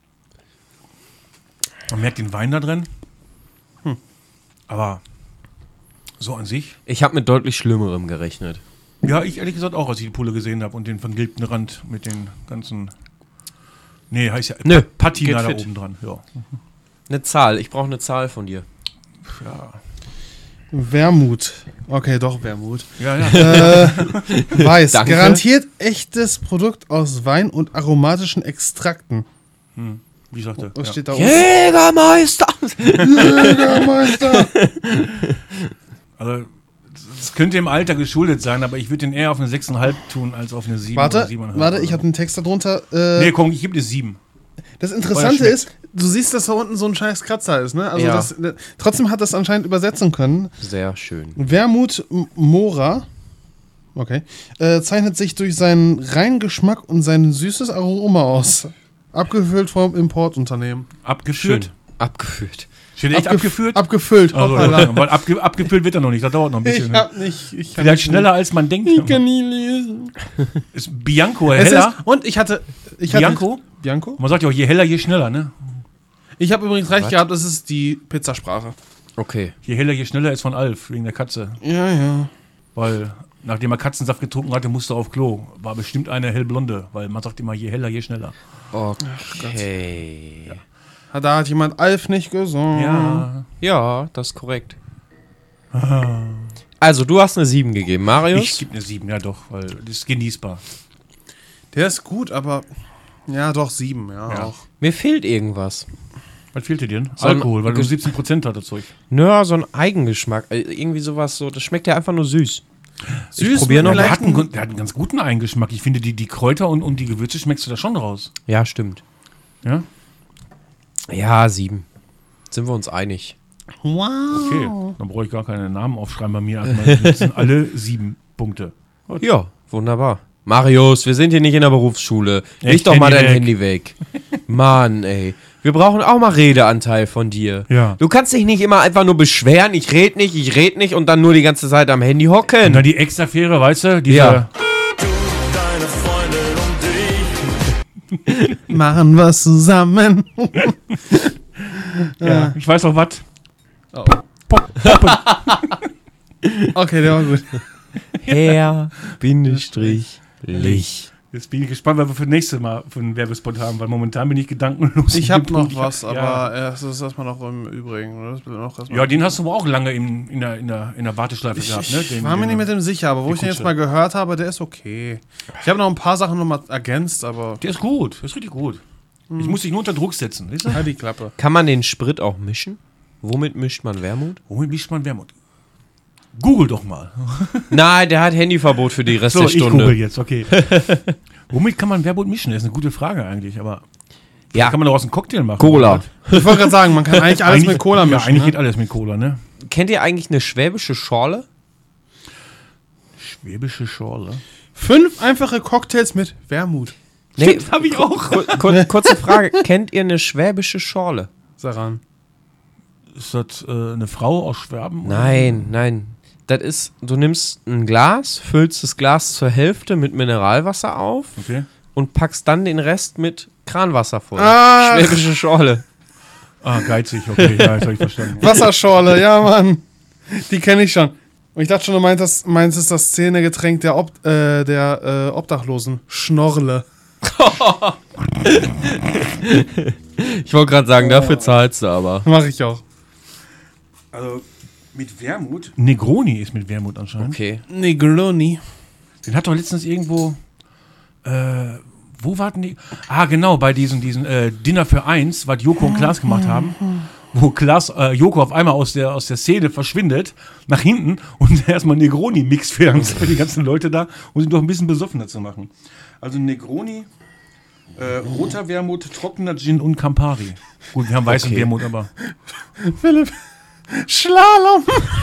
Man merkt den Wein da drin. Hm. Aber so an sich. Ich habe mit deutlich Schlimmerem gerechnet. Ja, ich ehrlich gesagt auch, als ich die Pulle gesehen habe und den vergilbten Rand mit den ganzen. Nee, heißt ja Nö, Patina geht da fit. oben dran. Ja. Eine Zahl, ich brauche eine Zahl von dir. Ja, Wermut. Okay, doch Wermut. ja. ja. Äh, Weiß. Danke. Garantiert echtes Produkt aus Wein und aromatischen Extrakten. Hm. Wie sagte Was ja. steht da oben? Jägermeister! Jägermeister. Also, das könnte im Alter geschuldet sein, aber ich würde den eher auf eine sechs Komma fünf tun als auf eine sieben oder Warte, sieben Komma fünf. warte, ich habe einen Text darunter. Äh, Nee, komm, ich gebe dir sieben. Das Interessante schmeckt. ist, du siehst, dass da unten so ein scheiß Kratzer ist, ne? Also Ja. das, äh, trotzdem hat das anscheinend übersetzen können. Sehr schön. Wermut M- Mora, okay, äh, zeichnet sich durch seinen reinen Geschmack und sein süßes Aroma aus. Abgefüllt vom Importunternehmen. Abgeführt. Schön. Abgeführt. Steht echt Abgef- abgeführt? Abgefüllt. Also, hoppala. ja, weil abge abgefüllt wird er noch nicht, das dauert noch ein bisschen. Ich ne? hab nicht. Ich kann Vielleicht nicht- schneller als man denkt. Ich kann nie lesen. Ist Bianco Es heller? ist, und ich hatte. Ich hatte Bianco? Bianco? Man sagt ja auch, je heller, je schneller, ne? Ich habe übrigens recht Was? gehabt, das ist die Pizzasprache. Okay. Je heller, je schneller ist von Alf, wegen der Katze. Ja, ja. Weil, nachdem er Katzensaft getrunken hatte, musste er auf Klo. War bestimmt eine hellblonde, weil man sagt immer, je heller, je schneller. Okay. Da hat jemand Alf nicht gesungen. Ja. Ja, das ist korrekt. Also, du hast eine sieben gegeben, Marius. Ich gebe eine sieben, ja doch, weil das ist genießbar. Der ist gut, aber. Ja, doch, sieben, ja, Ja. auch. Mir fehlt irgendwas. Was fehlt dir denn? So ein- Alkohol, weil du siebzehn Prozent hat das Zeug. Nö, so ein Eigengeschmack. Äh, Irgendwie sowas so. Das schmeckt ja einfach nur süß. Süß, probier mit noch. Der einem hat, einen, leichten- der hat einen ganz guten Eingeschmack. Ich finde, die, die Kräuter und, und die Gewürze schmeckst du da schon raus. Ja, stimmt. Ja? Ja, sieben. Sind wir uns einig. Wow. Okay, dann brauche ich gar keine Namen aufschreiben bei mir. Also das sind alle sieben Punkte. Ja, wunderbar. Marius, wir sind hier nicht in der Berufsschule. Leg Echt, doch mal Handy dein weg. Handy weg. Mann, ey. Wir brauchen auch mal Redeanteil von dir. Ja. Du kannst dich nicht immer einfach nur beschweren, ich red nicht, ich red nicht und dann nur die ganze Zeit am Handy Und hocken. dann die Extra-Fähre, weißt du? Diese, Ja. Machen wir zusammen. ja. Ich weiß auch was. Oh. Okay, der war gut. Herr, Bindestrich, Lich. Jetzt bin ich gespannt, was wir für das nächste Mal für einen Werbespot haben, weil momentan bin ich gedankenlos. Ich habe noch was, ja. aber ja. es ist erstmal noch im Übrigen. Oder? Das noch erstmal Ja, den hast du aber auch lange in, in, der, in, der, in der Warteschleife ich, gehabt, ne? Den, ich war mir den, nicht mit dem sicher, aber wo die ich den jetzt Kutsche. mal gehört habe, der ist okay. Ich habe noch ein paar Sachen nochmal ergänzt, aber Der ist gut, der ist richtig gut. Ich muss dich nur unter Druck setzen, weißt du? halt die Klappe. Kann man den Sprit auch mischen? Womit mischt man Wermut? Womit mischt man Wermut? Google doch mal. Nein, der hat Handyverbot für die Rest So, der ich google Stunde. jetzt, okay. Womit kann man Wermut mischen? Das ist eine gute Frage eigentlich, aber Ja, kann man daraus einen Cocktail machen? Cola. Ich wollte gerade sagen, man kann eigentlich alles mit Cola Ja, mischen. eigentlich ne? geht alles mit Cola, ne? Kennt ihr eigentlich eine schwäbische Schorle? Schwäbische Schorle. Fünf einfache Cocktails mit Wermut. Nee, Hab ich auch. kur kur kurze Frage. Kennt ihr eine schwäbische Schorle? Saran. Ist das äh, eine Frau aus Schwaben? oder? Nein, nein. Das ist, du nimmst ein Glas, füllst das Glas zur Hälfte mit Mineralwasser auf Okay. und packst dann den Rest mit Kranwasser voll. Ah. Schwäbische Schorle. Ah, geizig, okay, ja, jetzt hab ich verstanden. Wasserschorle, ja, Mann. Die kenne ich schon. Und ich dachte schon, du meinst, meinst es das Szenegetränk der, Ob äh, der äh, Obdachlosen. Schnorle. Ich wollte gerade sagen, dafür zahlst du aber. Mach ich auch. Also, mit Wermut? Negroni ist mit Wermut anscheinend. Okay. Negroni. Den hat doch letztens irgendwo, äh, wo warten die? Ah, genau, bei diesem, diesen äh, Dinner für eins, was Joko und Klaas gemacht haben, wo Klaas, äh, Joko auf einmal aus der, aus der Szene verschwindet, nach hinten und erstmal Negroni-Mix für die ganzen Leute da, um sie doch ein bisschen besoffener zu machen. Also Negroni, äh, roter Wermut, trockener Gin und Campari. Gut, wir haben weißen Okay. Wermut, aber Philipp. Slalom.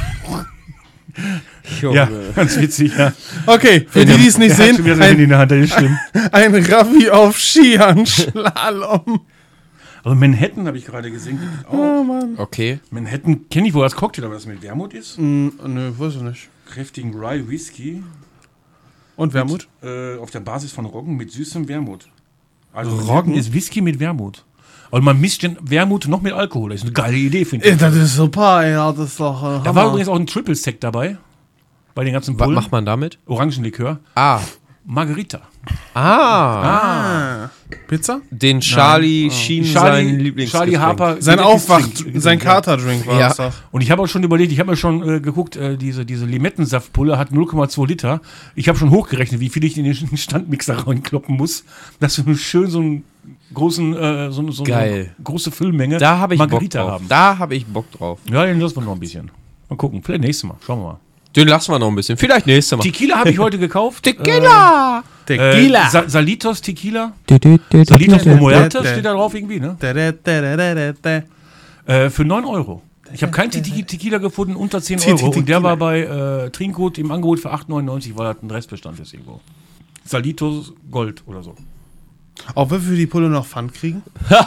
ja, ganz witzig, ja. Okay, für die, die es nicht Der hat sehen, schon wieder sein Handy ein, in der Hand, das ist schlimm. ein Raffi auf Skiern. Slalom. Also Manhattan habe ich gerade gesehen. gibt's auch. Oh, Mann. Okay. Manhattan kenne ich wohl als Cocktail, aber das mit Wermut ist. Mm, nö, weiß ich nicht. Kräftigen Rye Whisky Und Wermut? äh, auf der Basis von Roggen mit süßem Wermut. Also Roggen? Roggen ist Whisky mit Wermut. Und man mischt den Wermut noch mit Alkohol. Das ist eine geile Idee, finde ich. Ey, das ist super, ey. Ja, das ist doch. Äh, Da Hammer. war übrigens auch ein Triple Sec dabei. Bei den ganzen Was Pullen. macht man damit? Orangenlikör. Ah. Margarita. Ah. Ah. Pizza? Den Charlie schien sein Charlie, Lieblingsgetränk. Charlie Harper. Sein Aufwach, Lieblingsgetränk, sein ja. Katerdrink war Ja. das doch. Und ich habe auch schon überlegt, ich habe mir schon äh, geguckt, äh, diese, diese Limettensaftpulle hat null Komma zwei Liter. Ich habe schon hochgerechnet, wie viel ich in den Standmixer reinkloppen muss, dass wir schön so einen großen, äh, so, so Geil. eine große Füllmenge Da habe ich Margarita Bock drauf. haben. Da habe ich Bock drauf. Ja, den lassen wir noch ein bisschen. Mal gucken, vielleicht nächstes Mal. Schauen wir mal. Den lassen wir noch ein bisschen. Vielleicht nächstes Mal. Tequila habe ich heute gekauft. Tequila! Äh, Sa Salitos Tequila. Salitos Salitos Muerte Dä- steht da drauf irgendwie, ne? Dä- dä- dä- dä- dä- dä- dä. Äh, für neun Euro. Ich habe keinen Te- Tequila gefunden unter zehn Euro. Und der war bei äh, Trinkgut im Angebot für acht neunundneunzig, weil das ein Restbestand ist irgendwo. Salitos Gold oder so. Auch wenn wir für die Pulle noch Pfand kriegen?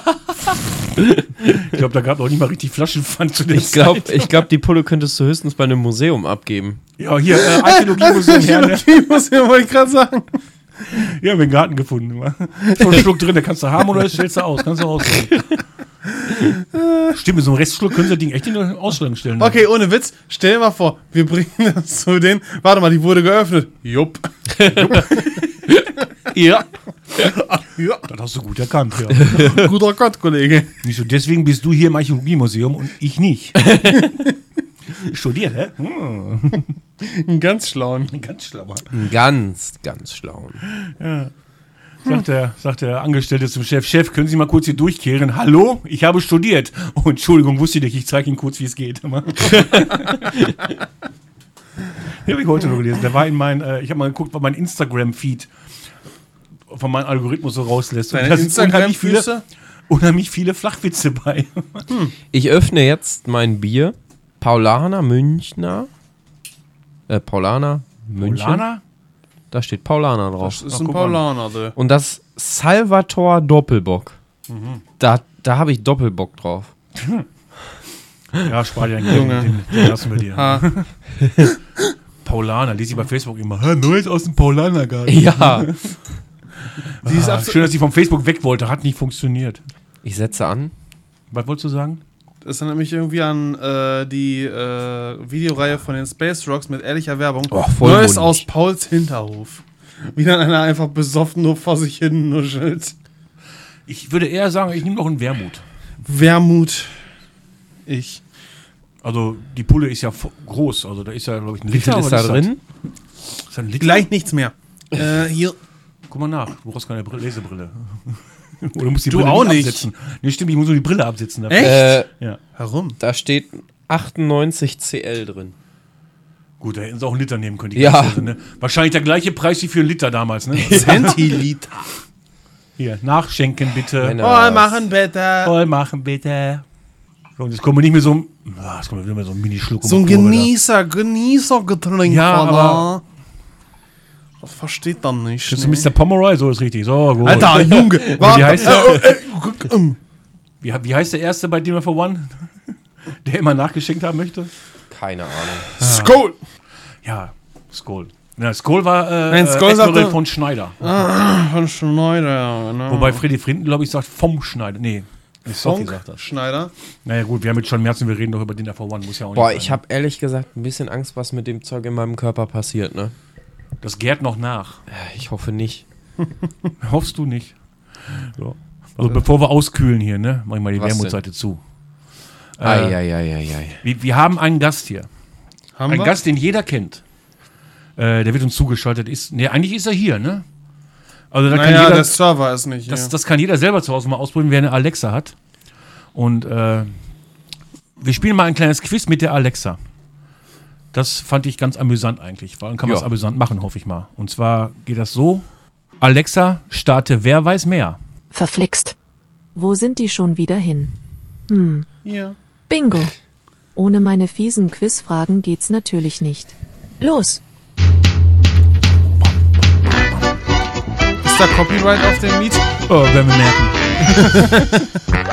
Ich glaube, da gab es auch nicht mal richtig Flaschenpfand zu der Ich glaube, Zeit. ich glaub, die Pulle könntest du höchstens bei einem Museum abgeben. Ja, hier, äh, Archäologiemuseum Herne. Die muss ich wollte ich gerade sagen. Ja, haben wir einen Garten gefunden. So ein Schluck drin, da kannst du haben oder stellst du aus. Kannst du ausstellen. Stimmt, mit so einem Restschluck können sie das Ding echt in eine Ausstellung stellen. ne? Okay, ohne Witz, stell dir mal vor, wir bringen das zu denen. Warte mal, die wurde geöffnet. Jupp. Ja. Ja. Das hast du gut erkannt, ja. Guter Gott, Kollege. Nicht so, deswegen bist du hier im Archäologiemuseum und ich nicht. Studiert, hä? Hm. Einen ganz schlauen. Ganz schlauer. Einen ganz, ganz schlauen. Sagt der, sagt der Angestellte zum Chef, Chef, können Sie mal kurz hier durchkehren? Hallo? Ich habe studiert. Oh, Entschuldigung, wusste ich nicht. Ich zeige Ihnen kurz, wie es geht. Den habe ich heute noch gelesen. Der war in mein, äh, ich habe mal geguckt, was mein Instagram-Feed von meinem Algorithmus so rauslässt. Und Deine da sind unheimlich viele, Instagram-Füße? unheimlich viele Flachwitze bei. Ich öffne jetzt mein Bier. Paulaner Münchner. Äh, Paulaner München. Paulaner? Da steht Paulaner drauf. Das ist Ach, ein guck Paulaner, du. Und das Salvator Doppelbock. Da, da habe ich Doppelbock drauf. Ja, spar dir einen Junge. den, den lassen wir dir. Ha. Paulaner, lese ich bei Facebook immer. Hä, Neues aus dem Paulanergarten. Ja. Die ist Ah, abso- schön, dass sie vom Facebook weg wollte. Hat nicht funktioniert. Ich setze an. Was wolltest du sagen? Das erinnert mich irgendwie an äh, die äh, Videoreihe von den Space Rocks mit ehrlicher Werbung. Oh, voll Neues wunderlich. aus Pauls Hinterhof. Wie dann einer einfach besoffen nur vor sich hin nuschelt. Ich würde eher sagen, ich nehme noch einen Wermut. Wermut. Ich. Also die Pulle ist ja f- groß, also da ist ja, glaube ich, ein Wie viel Liter. ist aber da das drin? Ist das ein Liter? Gleich nichts mehr. äh, hier. Guck mal nach, du brauchst keine Br- Lesebrille. Oder musst die Du Brille auch nicht. absetzen. Nee, stimmt, ich muss nur die Brille absetzen. dafür. Echt? Äh, Ja. Warum? da steht achtundneunzig Cl drin. Gut, da hätten sie auch einen Liter nehmen können. Die Ja. Gashose, ne? Wahrscheinlich der gleiche Preis wie für einen Liter damals, ne? Zentiliter. Hier, nachschenken bitte. Meine- Voll machen bitte. Voll machen bitte. So, und jetzt kommen wir nicht mehr so ein, ah, jetzt kommen wir wieder mit so ein Mini-Schluck. um So ein die Kurve da. Genießer, Genießergetränk. Ja, Alter. aber- Das versteht dann nicht. Das ist nee. Mister Pomeroy, so ist richtig. So, gut. Alter, Junge. Wie heißt der? Äh, äh, äh, Wie, wie heißt der erste bei Dinner for One? Der immer nachgeschenkt haben möchte? Keine Ahnung. Skull. Ja, Skoll. Ja, Skoll war äh, Nein, Skoll äh, Admiral sagte- von Schneider. Von Schneider, ja, genau. Wobei Freddy Frinton, glaube ich, sagt vom Schneider. Nee, nee Sophie Funk, sagt das. Schneider. Naja gut, wir haben jetzt schon März und wir reden doch über Dinner for One. Muss ja auch Boah, nicht ich sein. habe ehrlich gesagt ein bisschen Angst, was mit dem Zeug in meinem Körper passiert, ne? Das gärt noch nach. Ich hoffe nicht. Hoffst du nicht? So. Also bevor wir auskühlen hier, ne? Mach ich mal die Was Wermutseite zu. Äh, Eieieiei. wir, wir haben einen Gast hier. Haben Ein wir? Gast, den jeder kennt. Äh, der wird uns zugeschaltet. Ist, ne, eigentlich ist er hier, ne? Also da kann Naja, jeder, der Server ist nicht das, hier. das kann jeder selber zu Hause mal ausprobieren, wer eine Alexa hat. Und äh, wir spielen mal ein kleines Quiz mit der Alexa. Das fand ich ganz amüsant eigentlich. Vor allem kann man es Ja. amüsant machen, hoffe ich mal. Und zwar geht das so. Alexa, starte Wer weiß mehr. Verflixt. Wo sind die schon wieder hin? Hm, Hier. Bingo. Ohne meine fiesen Quizfragen geht's natürlich nicht. Los! Ist da Copyright auf dem Lied? Oh, werden wir merken.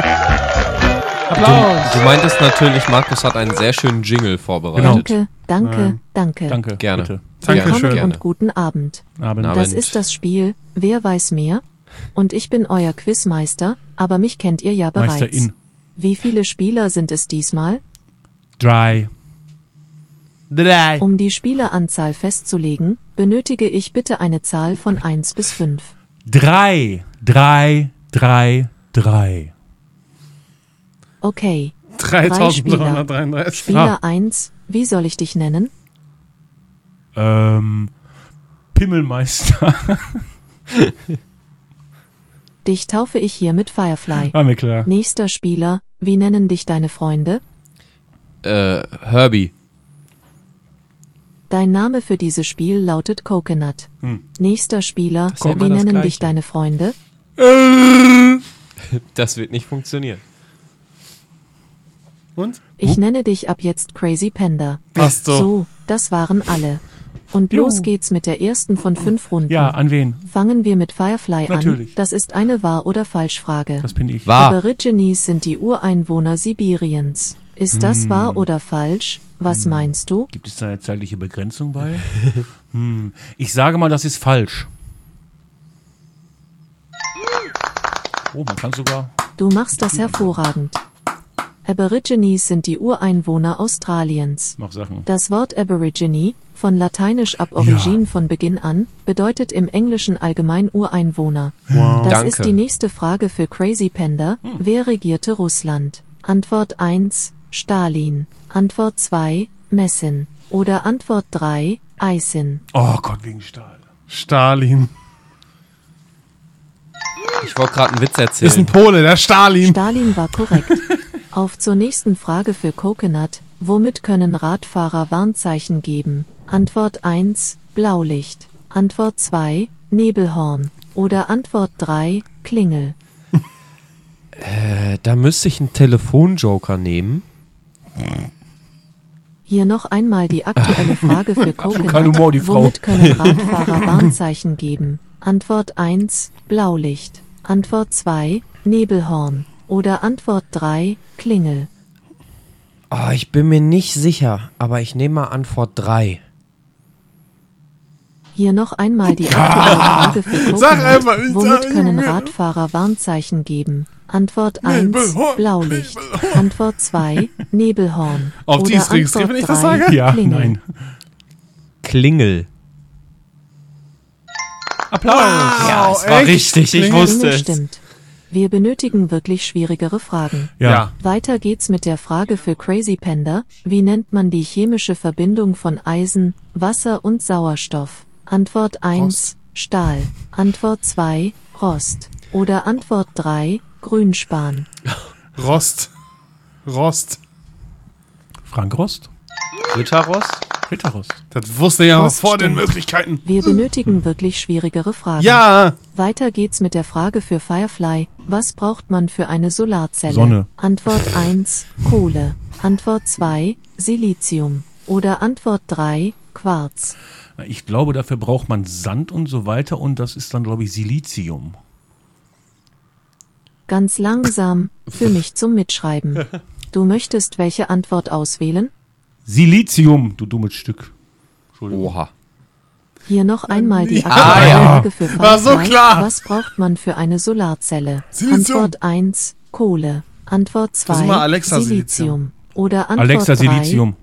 Du, du meintest natürlich, Markus hat einen sehr schönen Jingle vorbereitet. Genau. Danke, danke, Nein. danke. Danke. Gerne. Bitte. Dankeschön. Willkommen Gerne. und guten Abend. Abend. Abend. Das ist das Spiel Wer weiß mehr? Und ich bin euer Quizmeister, aber mich kennt ihr ja bereits. Meisterin. Wie viele Spieler sind es diesmal? Drei. Drei. Um die Spieleranzahl festzulegen, benötige ich bitte eine Zahl von eins bis fünf. Drei. Drei. Drei. Drei. Okay. dreitausenddreihundertdreiunddreißig. Spieler eins, wie soll ich dich nennen? Ähm, Pimmelmeister. Dich taufe ich hier mit Firefly. War mir klar. Nächster Spieler, wie nennen dich deine Freunde? Äh, Herbie. Dein Name für dieses Spiel lautet Coconut. Hm. Nächster Spieler, ist ja immer wie das nennen Gleiche. dich deine Freunde? Das wird nicht funktionieren. Und? Ich nenne dich ab jetzt Crazy Panda. Passt so. So, das waren alle. Und los geht's mit der ersten von fünf Runden. Ja, an wen? Fangen wir mit Firefly Natürlich. an. Das ist eine Wahr- oder Falschfrage. Das bin ich. Wahr. Aborigines sind die Ureinwohner Sibiriens. Ist das wahr oder falsch? Was meinst du? Gibt es da eine zeitliche Begrenzung bei? hm. Ich sage mal, das ist falsch. Oh, man kann sogar. Du machst das hervorragend. Aborigines sind die Ureinwohner Australiens. Mach Sachen. Das Wort Aborigine, von lateinisch ab Origin von Beginn an, bedeutet im Englischen allgemein Ureinwohner. Das Danke. ist die nächste Frage für Crazy Panda. Wer regierte Russland? Antwort eins, Stalin. Antwort zwei, Messin. Oder Antwort drei, Eisin. Oh Gott, wegen Stahl. Stalin. Ich wollte gerade einen Witz Ist ein erzählen. Pole, der Stalin. Stalin war korrekt. Auf zur nächsten Frage für Coconut. Womit können Radfahrer Warnzeichen geben? Antwort eins, Blaulicht. Antwort zwei, Nebelhorn. Oder Antwort drei, Klingel. Äh, da müsste ich einen Telefonjoker nehmen. Hier noch einmal die aktuelle Frage für keinen Coconut. Humor, die Frau. Womit können Radfahrer Warnzeichen geben? Antwort eins, Blaulicht. Antwort zwei, Nebelhorn. Oder Antwort drei, Klingel. Oh, ich bin mir nicht sicher, aber ich nehme mal Antwort drei. Hier noch einmal die aktuelle Frage für Coconut. Sag einfach, Womit sag- können Radfahrer Warnzeichen geben? Antwort eins, Nebelhorn, Blaulicht. Antwort zwei, Nebelhorn. Auf die Oder ist registriert, wenn ich das drei, sage? Ja, Klingel. nein. Klingel. Applaus! Ja, es war echt? richtig, ich Klingt- wusste Engel es. stimmt. Wir benötigen wirklich schwierigere Fragen. Ja. Weiter geht's mit der Frage für Crazy Panda. Wie nennt man die chemische Verbindung von Eisen, Wasser und Sauerstoff? Antwort eins, Stahl. Antwort zwei, Rost. Oder Antwort drei, Grünspan. Rost. Rost. Frank Rost? Ritterrost? Ritterrost. Das wusste ich aber Rost vor den stimmt. Möglichkeiten. Wir benötigen wirklich schwierigere Fragen. Ja. Weiter geht's mit der Frage für Firefly. Was braucht man für eine Solarzelle? Sonne. Antwort eins, Kohle. Antwort zwei, Silizium. Oder Antwort drei, Quarz. Ich glaube, dafür braucht man Sand und so weiter und das ist dann, glaube ich, Silizium. Ganz langsam, für mich zum Mitschreiben. Du möchtest welche Antwort auswählen? Silizium, du dummes Stück. Entschuldigung. Oha. Hier noch einmal die Ja. aktuelle Ah, ja. Frage für War so Firefly. klar. Was braucht man für eine Solarzelle? Silizium. Antwort eins, Kohle. Antwort zwei, Versuch mal Alexa Silizium. Oder Antwort Alexa, drei, Silizium.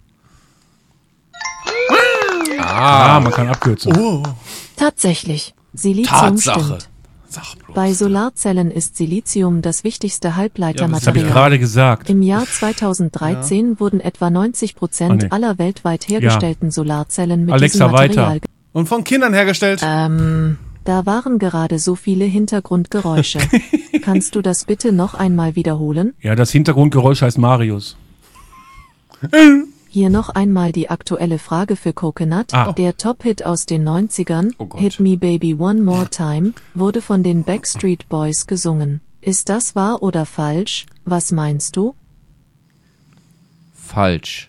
Ah, man kann abkürzen. Oh. Tatsächlich. Silizium Tatsache. stimmt. Sag bloß. Bei Solarzellen ist Silizium das wichtigste Das habe ich Halbleitermaterial. gerade gesagt. Im Jahr zweitausenddreizehn wurden etwa neunzig Prozent Ah, nee. aller weltweit hergestellten Solarzellen mit Alexa, diesem Material. weiter. Und von Kindern hergestellt. Ähm, da waren gerade so viele Hintergrundgeräusche. Kannst du das bitte noch einmal wiederholen? Ja, das Hintergrundgeräusch heißt Marius. Hier noch einmal die aktuelle Frage für Coconut. Ah. Der Top-Hit aus den neunzigern, Oh Gott. Hit Me Baby One More Time, wurde von den Backstreet Boys gesungen. Ist das wahr oder falsch? Was meinst du? Falsch.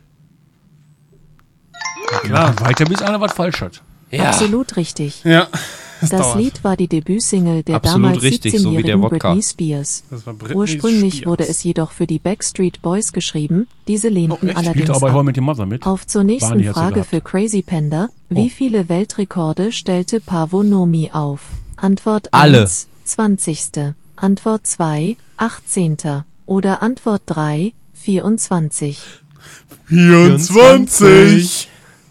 Klar. Weiter, bis einer was falsch hat. Ja. Absolut richtig. Ja. Das, Das dauert. Lied war die Debütsingle der Absolut damals richtig, so wie der siebzehnjährigen Wodka. Britney Spears. Das war Britney Ursprünglich Spears. wurde es jedoch für die Backstreet Boys geschrieben, diese lehnten Oh, echt? allerdings Spielte aber ab. heute mit dem Mother mit. Auf zur nächsten Barney hat sie Frage gehabt. für Crazy Panda. Wie Oh. viele Weltrekorde stellte Paavo Nurmi auf? Antwort Alle. eins, zwanzigste. Antwort zwei, achtzehnter. Oder Antwort drei, vierundzwanzig. vierundzwanzig.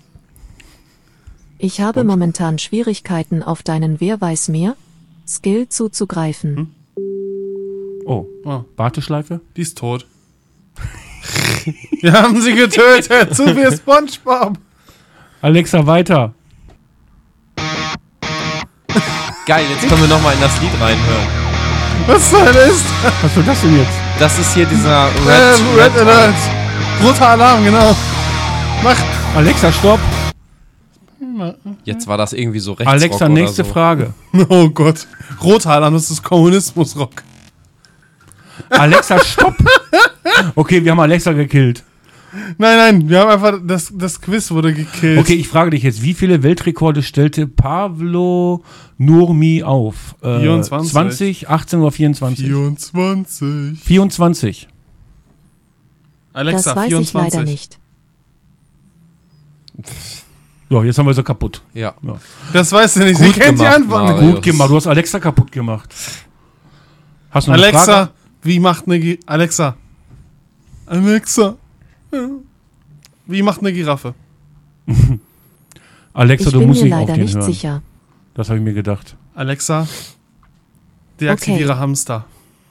Ich habe momentan Schwierigkeiten auf deinen Wer weiß mehr Skill zuzugreifen. Oh, Oh, Warteschleife? die ist tot. Wir haben sie getötet. Zu wie SpongeBob. Alexa, weiter. Geil, jetzt können wir nochmal in das Lied reinhören. Was soll ist? Was für das denn jetzt? Das ist hier dieser Red, Red, äh, Red Alert. Roter Alarm, genau. Mach. Alexa, stopp. Jetzt war das irgendwie so rechts. Alexa, nächste Frage. Oh Gott. Roter Alarm, das ist Kommunismusrock. Alexa, stopp. Okay, wir haben Alexa gekillt. Nein, nein, wir haben einfach, das, das Quiz wurde gekillt. Okay, ich frage dich jetzt, wie viele Weltrekorde stellte Pavlo Nurmi auf? Äh, vierundzwanzig. zwanzig, achtzehn oder vierundzwanzig? vierundzwanzig. vierundzwanzig. Alexa, Das weiß vierundzwanzig. ich leider nicht. So, jetzt haben wir sie kaputt. Ja. Das weißt du nicht, sie Gut kennt die gemacht, Antwort Mario. nicht. Gut gemacht, du hast Alexa kaputt gemacht. Hast du noch eine Alexa, Frage? wie macht eine Gi Alexa. Alexa. Ja. Wie macht eine Giraffe? Alexa, Ich du bin musst mir nicht auf leider den nicht hören. sicher. Das habe ich mir gedacht. Alexa, deaktiviere Hamster.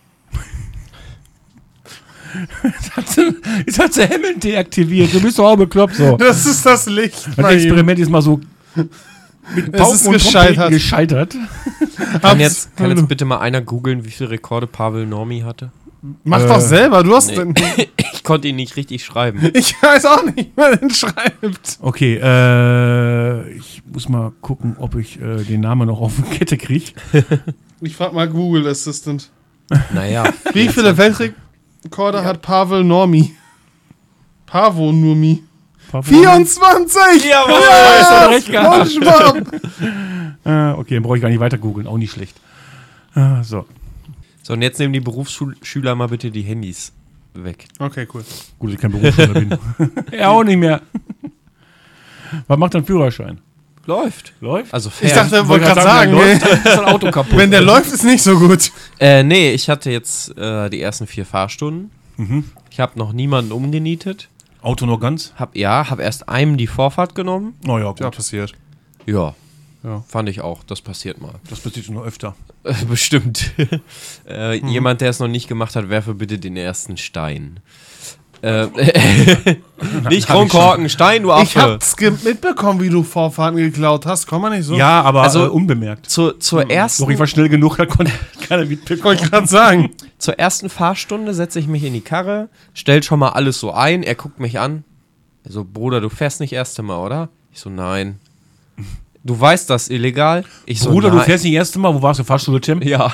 Jetzt hat sie, jetzt hat sie Hammond deaktiviert. Du bist doch auch bekloppt so. Das ist das Licht. Das bei ihm. Experiment ist mal so mit Es Pauken ist und gescheitert. Trompeten gescheitert. Kann jetzt, kann jetzt bitte mal einer googeln, wie viele Rekorde Pavel Nurmi hatte? Mach Äh, doch selber, du hast nee. den. Ich konnte ihn nicht richtig schreiben. Ich weiß auch nicht, wie man den schreibt. Okay, äh, ich muss mal gucken, ob ich äh, den Namen noch auf die Kette kriege. Ich frag mal Google Assistant. Naja. Wie viele Weltrekorde hat Pavel Nurmi? Pavo Nurmi. vierundzwanzig! Jawohl, Ja, hast du recht gehabt. SpongeBob! Äh, okay, dann brauche ich gar nicht weiter googeln, auch nicht schlecht. Äh, so, So, und jetzt nehmen die Berufsschüler mal bitte die Handys weg. Okay, cool. gut, dass ich kein Berufsschüler bin. Er auch nicht mehr. Was macht dein Führerschein? Läuft. Läuft? Also fair. Ich dachte, Wollte wollte gerade sagen, wenn der nee. läuft, ist ein Auto kaputt. Wenn der läuft, ist nicht so gut. Äh, nee, ich hatte jetzt äh, die ersten vier Fahrstunden. Ich habe noch niemanden umgenietet. Auto noch ganz? Hab, ja, hab erst einem die Vorfahrt genommen. Oh ja, gut. Ja, passiert. Ja. Ja. Fand ich auch, das passiert mal. Das passiert nur öfter. Bestimmt. äh, mhm. Jemand, der es noch nicht gemacht hat, werfe bitte den ersten Stein. Äh, nicht Kronkorken, Stein, du Affe. Ich hab's ge- mitbekommen, wie du Vorfahrten geklaut hast. Komm mal nicht so. Ja, aber also, äh, unbemerkt. Zu, zur ersten. Doch, ich war schnell genug, da konnte keiner mitbekommen. Wollte ich gerade sagen. Zur ersten Fahrstunde setze ich mich in die Karre, stell schon mal alles so ein. Er guckt mich an. Er so, Bruder, du fährst nicht erste Mal, oder? Ich so, nein. Du weißt das illegal? Ich so, Bruder, nein. du fährst nicht erste Mal, wo warst du? Fahrschule, Tim? Ja.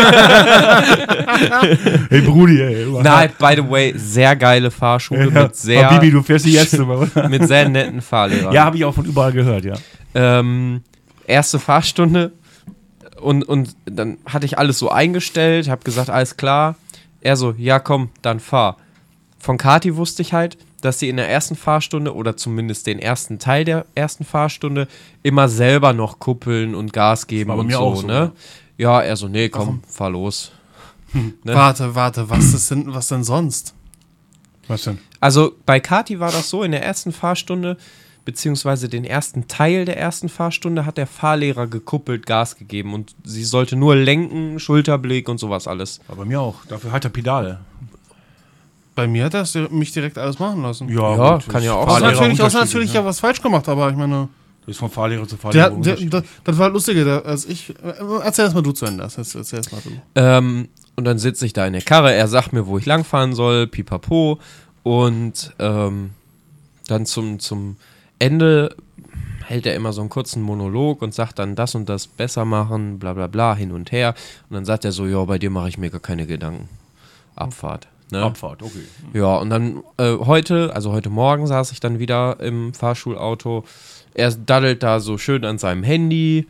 Hey, Brudi, ey. Nein, by the way, sehr geile Fahrschule Ja, mit sehr, aber Bibi, du fährst nicht erste Mal, oder? mit sehr netten Fahrlehrern. Ja, habe ich auch von überall gehört, ja. Ähm, erste Fahrstunde und, und dann hatte ich alles so eingestellt, habe gesagt, alles klar. Er so, ja komm, dann fahr. Von Kati wusste ich halt, dass sie in der ersten Fahrstunde oder zumindest den ersten Teil der ersten Fahrstunde immer selber noch kuppeln und Gas geben war bei und mir so, auch so, ne? Ja, er so, nee, komm, Warum? fahr los. Hm. Ne? Warte, warte, was ist denn, was denn sonst? Was denn? Also bei Kati war das so, in der ersten Fahrstunde, beziehungsweise den ersten Teil der ersten Fahrstunde hat der Fahrlehrer gekuppelt, Gas gegeben und sie sollte nur lenken, Schulterblick und sowas alles. War bei mir auch. Dafür hat er Pedale. Bei mir hat er mich direkt alles machen lassen. Ja, gut, kann ja auch Außer sein. natürlich, außer unterschiedlich, natürlich ja was falsch gemacht, aber ich meine, Das ist von Fahrlehrer zu der, Fahrlehrer. der, unterschiedlich. der, das war lustige, der, als ich, äh, erzähl erst mal du zu Ende, erzähl, erzähl erst mal du. Ähm, und dann sitze ich da in der Karre, er sagt mir, wo ich langfahren soll, pipapo. Und ähm, dann zum, zum Ende hält er immer so einen kurzen Monolog und sagt dann das und das besser machen, bla bla bla, hin und her. Und dann sagt er so, ja, bei dir mache ich mir gar keine Gedanken. Abfahrt. Ne? Abfahrt, okay. Ja, und dann äh, heute, also heute Morgen saß ich dann wieder im Fahrschulauto. Er daddelt da so schön an seinem Handy.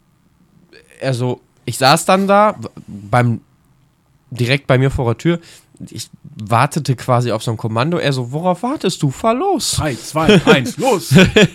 Er so, ich saß dann da, beim, direkt bei mir vor der Tür. Ich wartete quasi auf so ein Kommando. Er so, worauf wartest du? Fahr los. drei, zwei, eins, los!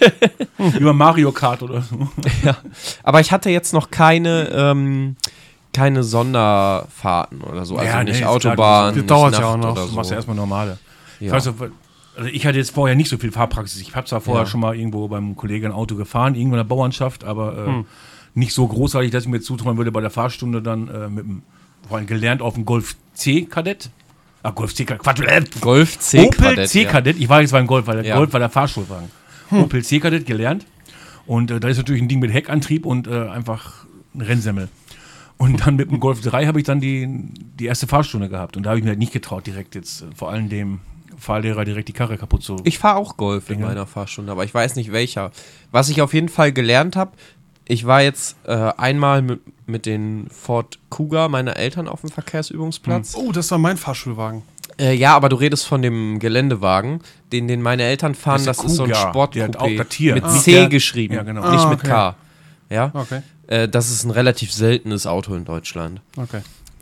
Über Mario Kart oder so. Ja, aber ich hatte jetzt noch keine, ähm, keine Sonderfahrten oder so. Also Ja, nee, nicht ist Autobahn, klar, das nicht dauert ja Nacht auch noch. oder Du so. machst ja erstmal normale. Ja. Ich weiß noch, also ich hatte jetzt vorher nicht so viel Fahrpraxis. Ich habe zwar vorher Ja. schon mal irgendwo beim Kollegen ein Auto gefahren, irgendwo in der Bauernschaft, aber äh, Hm. nicht so großartig, dass ich mir zutrauen würde, bei der Fahrstunde dann äh, mit dem, vor allem gelernt auf dem Golf C-Kadett. Ah, Golf C-Kadett, Quatsch, äh, Golf C Opel C-Kadett, ich war jetzt beim Golf, weil der Ja. Golf war der Fahrschulwagen. Opel C-Kadett gelernt und äh, da ist natürlich ein Ding mit Heckantrieb und äh, einfach ein Rennsemmel. Und dann mit dem Golf drei habe ich dann die, die erste Fahrstunde gehabt und da habe ich mir halt nicht getraut, direkt jetzt äh, vor allem dem Fahrlehrer direkt die Karre kaputt zu. Ich fahre auch Golf in Ja. meiner Fahrstunde, aber ich weiß nicht welcher. Was ich auf jeden Fall gelernt habe, ich war jetzt äh, einmal mit, mit den Ford Kuga meiner Eltern auf dem Verkehrsübungsplatz. Oh, das war mein Fahrschulwagen. Äh, ja, aber du redest von dem Geländewagen, den, den meine Eltern fahren. Das Das, ist ist so ein Kuga, der hat auch Sportcoupé das Tier. mit Ah. C Der- geschrieben, Ja, genau. nicht Ah, mit okay. K. Ja, Okay, äh, das ist ein relativ seltenes Auto in Deutschland. okay.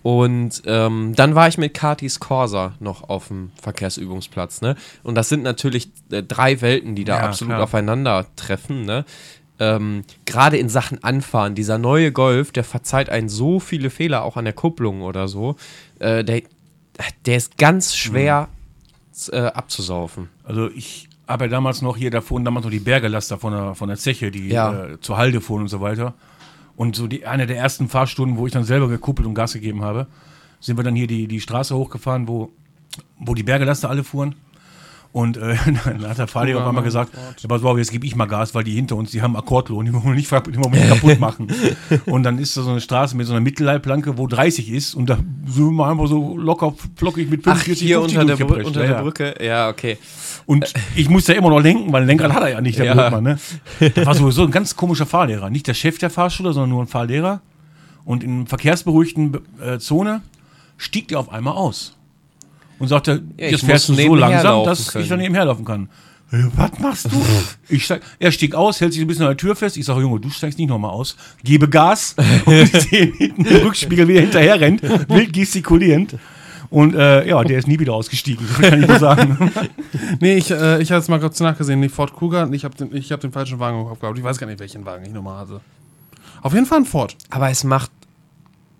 Und ähm, dann war ich mit Katis Corsa noch auf dem Verkehrsübungsplatz, ne? Und das sind natürlich äh, drei Welten, die da Ja, absolut klar. aufeinandertreffen, ne? Ähm, gerade in Sachen Anfahren, dieser neue Golf, der verzeiht einen so viele Fehler, auch an der Kupplung oder so. Äh, der, der ist ganz schwer äh, abzusaufen. Also ich habe ja damals noch hier, da fuhren damals noch die Bergelaster von der, von der Zeche, die Ja. äh, zur Halde fuhren und so weiter. Und so die, eine der ersten Fahrstunden, wo ich dann selber gekuppelt und Gas gegeben habe, sind wir dann hier die, die Straße hochgefahren, wo, wo die Bergelaster alle fuhren. Und äh, dann hat der Fahrlehrer auf einmal gesagt, ja, pass auf, jetzt gebe ich mal Gas, weil die hinter uns, die haben Akkordlohn, die wollen wir nicht, ver- die wollen wir nicht kaputt machen. Und dann ist da so eine Straße mit so einer Mittelleitplanke, wo dreißig ist und da sind wir einfach so locker flockig mit Ach, fünfundvierzig, hier fünfzig unter der, Brü durchgeprescht. unter Ja, der ja. Brücke? Ja, okay. Und ich musste ja immer noch lenken, weil ein Lenkrad hat er ja nicht, der Ja. Blödmann, ne? Das war sowieso ein ganz komischer Fahrlehrer. Nicht der Chef der Fahrschule, sondern nur ein Fahrlehrer. Und in verkehrsberuhigten äh, Zone stieg der auf einmal aus. Und sagte, Ja, jetzt ich fährst du muss so nebenher langsam, laufen dass können. ich dann nebenher laufen kann. Äh, Was machst du? Ich steig, er stieg aus, hält sich ein bisschen an der Tür fest. Ich sage, Junge, du steigst nicht nochmal aus. Gebe Gas. Und ich sehe ihn hinten im Rückspiegel, wie er hinterher rennt, wild gestikulierend. Und äh, ja, der ist nie wieder ausgestiegen, das kann ich nur sagen. Nee, ich, äh, ich habe jetzt mal kurz nachgesehen, die Ford Kuga, ich habe den, ich hab den falschen Wagen im Kopf gehabt. Ich weiß gar nicht, welchen Wagen ich nochmal hatte. Auf jeden Fall ein Ford. Aber es macht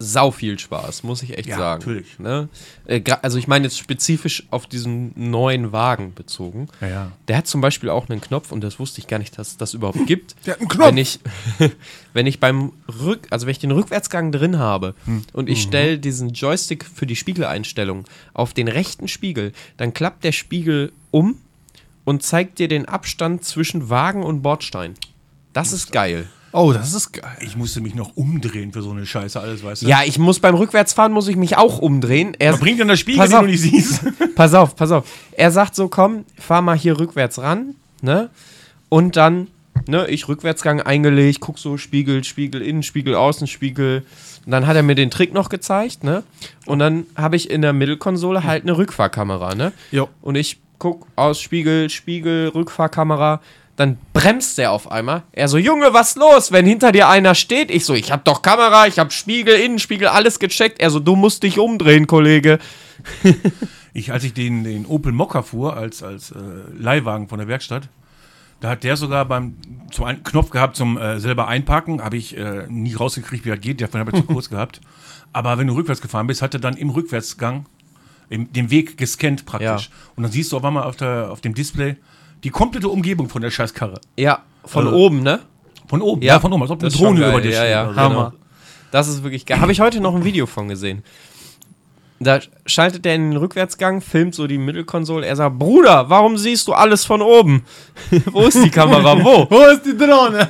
sau viel Spaß, muss ich echt Ja, sagen. natürlich. Ne? Äh, gra- also ich meine jetzt spezifisch auf diesen neuen Wagen bezogen. Ja, ja. Der hat zum Beispiel auch einen Knopf und das wusste ich gar nicht, dass es das überhaupt gibt. Der hat einen Knopf. Wenn ich, wenn ich beim Rück, also wenn ich den Rückwärtsgang drin habe und ich stelle diesen Joystick für die Spiegeleinstellung auf den rechten Spiegel, dann klappt der Spiegel um und zeigt dir den Abstand zwischen Wagen und Bordstein. Das ist geil. Oh, das ist geil. Ich musste mich noch umdrehen für so eine Scheiße, alles, weißt du? Ja, ich muss beim Rückwärtsfahren, muss ich mich auch umdrehen. Er Man bringt dann das Spiegel, Pass den auf. du nicht siehst. Pass auf, pass auf. Er sagt so, komm, fahr mal hier rückwärts ran, ne? Und dann, ne, ich Rückwärtsgang eingelegt, guck so, Spiegel, Spiegel innen, Spiegel außen, Spiegel. Und dann hat er mir den Trick noch gezeigt, ne? Und dann habe ich in der Mittelkonsole halt eine Rückfahrkamera, ne? Jo. Und ich guck aus Spiegel, Spiegel, Rückfahrkamera. Dann bremst der auf einmal. Er so, Junge, was los, wenn hinter dir einer steht? Ich so, ich hab doch Kamera, ich hab Spiegel, Innenspiegel, alles gecheckt. Er so, du musst dich umdrehen, Kollege. Ich, als ich den, den Opel Mokka fuhr, als, als äh, Leihwagen von der Werkstatt, da hat der sogar beim zum einen Knopf gehabt zum äh, selber einparken, habe ich äh, nie rausgekriegt, wie das geht, davon habe ich zu kurz gehabt. Aber wenn du rückwärts gefahren bist, hat er dann im Rückwärtsgang im, den Weg gescannt praktisch. Ja. Und dann siehst du auf einmal auf, der, auf dem Display die komplette Umgebung von der Scheißkarre. Ja, von Also, oben, ne? Von oben, Ja, ja, von oben, als ob eine das ist schon Drohne geil, über dir ja, steht. ja. Also, Hammer. Das ist wirklich geil. Habe ich heute noch ein Video von gesehen. Da schaltet er in den Rückwärtsgang, filmt so die Mittelkonsole. Er sagt, Bruder, warum siehst du alles von oben? Wo ist die Kamera? Wo? Wo ist die Drohne?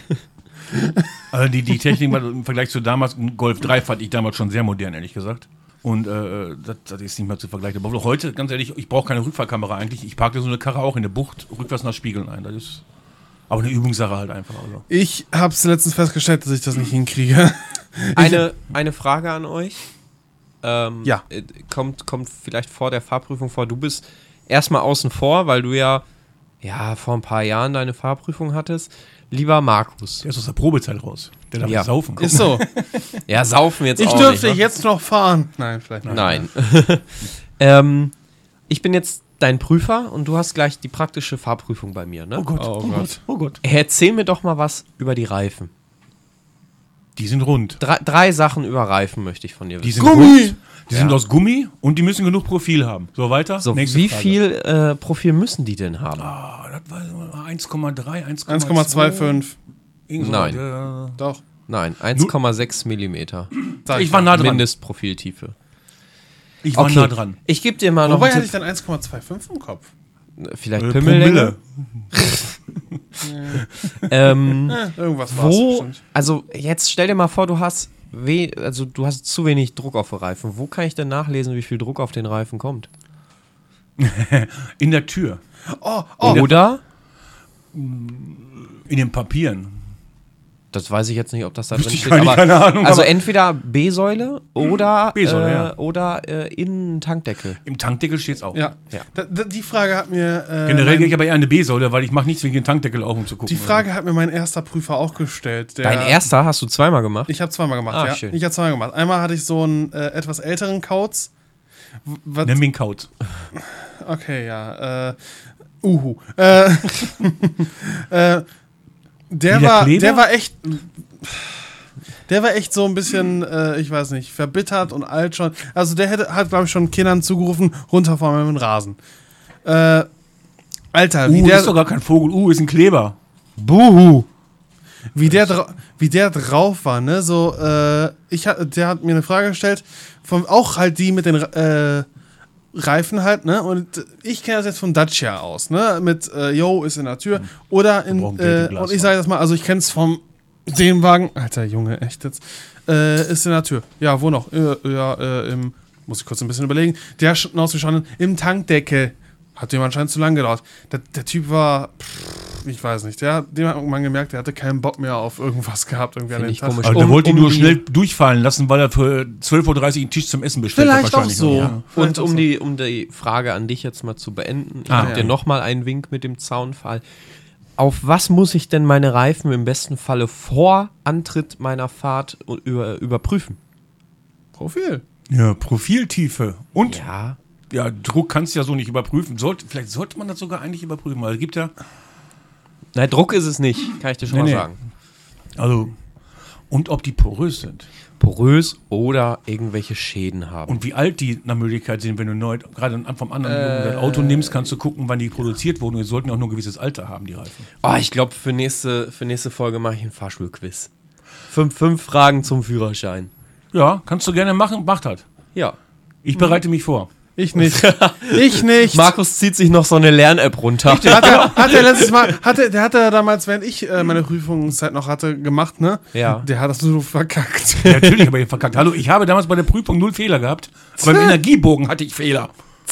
Also die, die Technik im Vergleich zu damals, ein Golf drei fand ich damals schon sehr modern, ehrlich gesagt. Und äh, das, das ist nicht mehr zu vergleichen. Aber heute, ganz ehrlich, ich brauche keine Rückfahrkamera eigentlich. Ich parke so eine Karre auch in der Bucht, rückwärts nach Spiegeln ein. Das ist aber eine Übungssache halt einfach. Also. Ich hab's letztens festgestellt, dass ich das nicht hinkriege. Eine, eine Frage an euch. Ähm, Ja. äh, Kommt, kommt vielleicht vor der Fahrprüfung vor. Du bist erstmal außen vor, weil du ja, ja vor ein paar Jahren deine Fahrprüfung hattest. Lieber Markus. Der ist aus der Probezeit raus. Der darf Ja. nicht saufen. Guck Ist so. Ja, saufen jetzt Ich auch dürfte nicht. ne? jetzt noch fahren. Nein, vielleicht nicht. Nein. ähm, ich bin jetzt dein Prüfer und du hast gleich die praktische Fahrprüfung bei mir, ne? Oh Gott, oh, Gott, oh Gott. Erzähl mir doch mal was über die Reifen. Die sind rund. Drei, drei Sachen über Reifen möchte ich von dir Die wissen. sind Gummi! rund. Die sind aus Gummi und die müssen genug Profil haben. So, weiter. So, Nächste wie Frage. viel äh, Profil müssen die denn haben? Ah, das war eins Komma drei, eins eins Komma fünfundzwanzig. Nein. Äh, Doch. Nein, eins Komma sechs Millimeter. Sag ich war nah dran. Mindestprofiltiefe. Ich war Okay, nah dran. ich gebe dir mal noch Wobei einen hatte ich Tipp. dann eins Komma fünfundzwanzig im Kopf. Vielleicht Äh, Pimmellänge. ähm, Irgendwas war es wo, bestimmt. also jetzt stell dir mal vor, du hast, we, also du hast zu wenig Druck auf den Reifen. Wo kann ich denn nachlesen, wie viel Druck auf den Reifen kommt? In der Tür. Oh, oh. Oder, In den Papieren. das weiß ich jetzt nicht, ob das da drin ich steht, gar nicht, aber, keine Ahnung, also aber- entweder B-Säule oder, B-Säule, äh, ja. oder äh, Innentankdeckel. Im Tankdeckel steht es auch. Ja. Ja. Da, da, die Frage hat mir. Äh, Generell mein, gehe ich aber eher eine B-Säule, weil ich mache nichts wegen den Tankdeckel auf, um zu gucken. die Frage hat mir mein erster Prüfer auch gestellt. Der, Dein erster hast du zweimal gemacht? Ich habe zweimal gemacht, Ah, ja. schön. Ich habe zweimal gemacht. Einmal hatte ich so einen äh, etwas älteren Kauz. W- was- Nenn mich einen Kauz. Okay, ja. Äh, uhu. Äh, äh, der, Wie der war, Kleber? der war echt. Der war echt so ein bisschen, äh, ich weiß nicht, verbittert und alt schon. Also der hätte, hat, glaube ich, schon Kindern zugerufen, runterfahren mit dem Rasen. Äh, Alter, wie Uh, der, ist doch gar kein Vogel. Uh, ist ein Kleber. Buhu. Wie der, dra- wie der drauf war, ne? So, äh, ich, ha- der hat mir eine Frage gestellt, von, auch halt die mit den äh, Reifen halt, ne? Und ich kenne das jetzt von Dacia aus, ne? Mit äh, Yo ist in der Tür. Oder in, brauchen äh, Dating-Glas und ich sage das mal, also ich kenne es vom dem Wagen. Alter Junge, echt jetzt. Äh, ist in der Tür. Ja, wo noch? Äh, ja, äh, im, muss ich kurz ein bisschen überlegen. Der hat ausgestanden im Tankdeckel. Hat dem anscheinend zu lang gedauert. Der, der Typ war, pff, ich weiß nicht, der, dem hat man gemerkt, der hatte keinen Bock mehr auf irgendwas gehabt. Irgendwie an Find den ich Tag. komisch. Aber der Um- wollte ihn um nur die- schnell durchfallen lassen, weil er für zwölf Uhr dreißig einen Tisch zum Essen bestellt Vielleicht hat. auch so. Ja. Vielleicht Und auch um so. die, um die Frage an dich jetzt mal zu beenden, ich Ah, gebe ja. dir nochmal einen Wink mit dem Zaunpfahl. Auf was muss ich denn meine Reifen im besten Falle vor Antritt meiner Fahrt über, überprüfen? Profil. Ja, Profiltiefe. Und Ja. ja, Druck kannst du ja so nicht überprüfen. Sollte, vielleicht sollte man das sogar eigentlich überprüfen, weil es gibt ja, Nein, Druck ist es nicht, kann ich dir schon Nee, mal nee. sagen. also Und ob die porös sind. Porös oder irgendwelche Schäden haben. Und wie alt die nach Möglichkeit sind, wenn du neu, gerade vom anderen äh, dein Auto nimmst, kannst du gucken, wann die produziert wurden. Die sollten auch nur ein gewisses Alter haben, die Reifen. Oh, ich glaube, für nächste, für nächste Folge mache ich einen Fahrschulquiz. Fünf, fünf Fragen zum Führerschein. Ja, kannst du gerne machen, macht halt. Ja. Ich bereite mich vor. Ich nicht. Ich nicht. Markus zieht sich noch so eine Lern-App runter. Hat er, hat er letztes Mal, hatte, der hat er damals, während ich äh, meine Prüfungszeit noch hatte, gemacht, ne? Ja. Der hat das so verkackt. Ja, natürlich habe ich verkackt. Hallo, ich habe damals bei der Prüfung null Fehler gehabt. Aber beim Energiebogen hatte ich Fehler.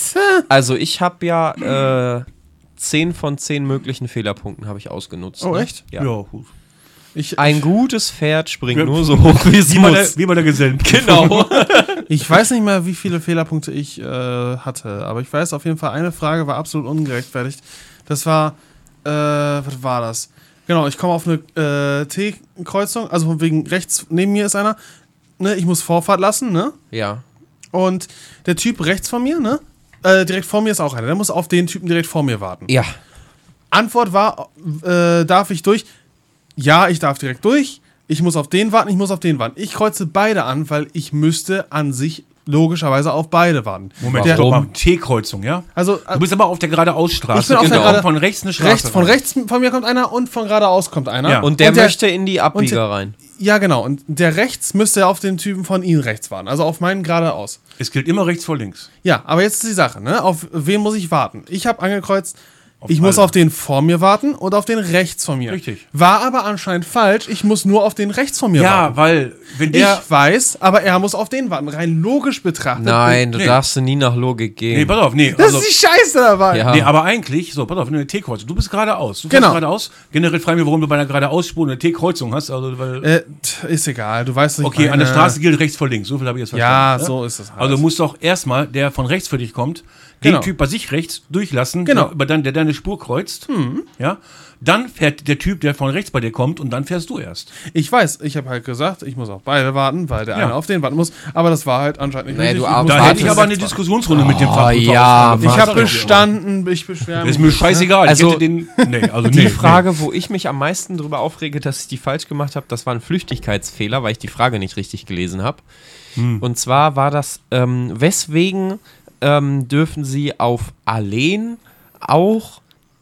Also ich habe ja äh, zehn von zehn möglichen Fehlerpunkten habe ich ausgenutzt. Oh, ne? echt? Ja. gut. Ich, Ein gutes Pferd springt ja. nur so hoch, wie es Wie bei muss. der, wie bei der Gesellen. Genau. ich weiß nicht mehr, wie viele Fehlerpunkte ich äh, hatte, aber ich weiß auf jeden Fall, eine Frage war absolut ungerechtfertigt. Das war, äh, was war das? Genau, ich komme auf eine äh, T-Kreuzung, also von wegen rechts neben mir ist einer, ne, ich muss Vorfahrt lassen, ne? Ja. Und der Typ rechts von mir, ne? Äh, direkt vor mir ist auch einer, der muss auf den Typen direkt vor mir warten. Ja. Antwort war, äh, darf ich durch? Ja, ich darf direkt durch. Ich muss auf den warten, ich muss auf den warten. Ich kreuze beide an, weil ich müsste an sich logischerweise auf beide warten. Moment, der, stopp mal. T-Kreuzung, ja? Also, Du bist aber auf der Geradeausstraße. Ich bin auf der genau. gerade- Von rechts eine Straße. rechts, von rein. rechts von mir kommt einer und von geradeaus kommt einer. Ja. Und der, Und der- möchte in die Abbieger und- rein. Ja, genau. Und der rechts müsste auf den Typen von ihnen rechts warten. Also auf meinen geradeaus. Es gilt immer rechts vor links. Ja, aber jetzt ist die Sache, ne? Auf wen muss ich warten? Ich habe angekreuzt, Auf ich muss alle. auf den vor mir warten und auf den rechts von mir. Richtig. War aber anscheinend falsch. Ich muss nur auf den rechts von mir warten. Ja, weil, wenn der. Ich weiß, aber er muss auf den warten. Rein logisch betrachtet. Nein, du nee. darfst nie nach Logik gehen. Nee, pass auf, nee. Das Also, ist die Scheiße dabei. Ja. nee, aber eigentlich, so, pass auf, wenn du eine T-Kreuzung, du bist geradeaus. Du fährst Genau. geradeaus. Generell frage ich mich, warum du bei einer geradeausspur eine T-Kreuzung hast. Also, weil, Äh, t- ist egal, du weißt nicht. okay, an der Straße gilt rechts vor links. So viel habe ich jetzt Ja, verstanden. so ist es halt. Also muss doch erstmal, der von rechts für dich kommt, den Genau. Typ bei sich rechts durchlassen, Genau. der, über dann, der deine Spur kreuzt. Ja, dann fährt der Typ, der von rechts bei dir kommt, und dann fährst du erst. Ich weiß, ich habe halt gesagt, ich muss auf beide warten, weil der Ja. eine auf den warten muss. Aber das war halt anscheinend nicht Nee, richtig. du Ich muss arbeitest- Da auf hätte ich den aber eine rechts warten. Diskussionsrunde mit dem Fachprüfer ja, ausmachen. Ich Was habe soll bestanden, ich beschwere Das mich. ist mir scheißegal. Also, ich hätte den, nee, also Die nee, Frage, wo ich mich am meisten drüber aufrege, dass ich die falsch gemacht habe, das war ein Flüchtigkeitsfehler, weil ich die Frage nicht richtig gelesen habe. Und zwar war das, ähm, weswegen ähm, dürfen Sie auf Alleen auch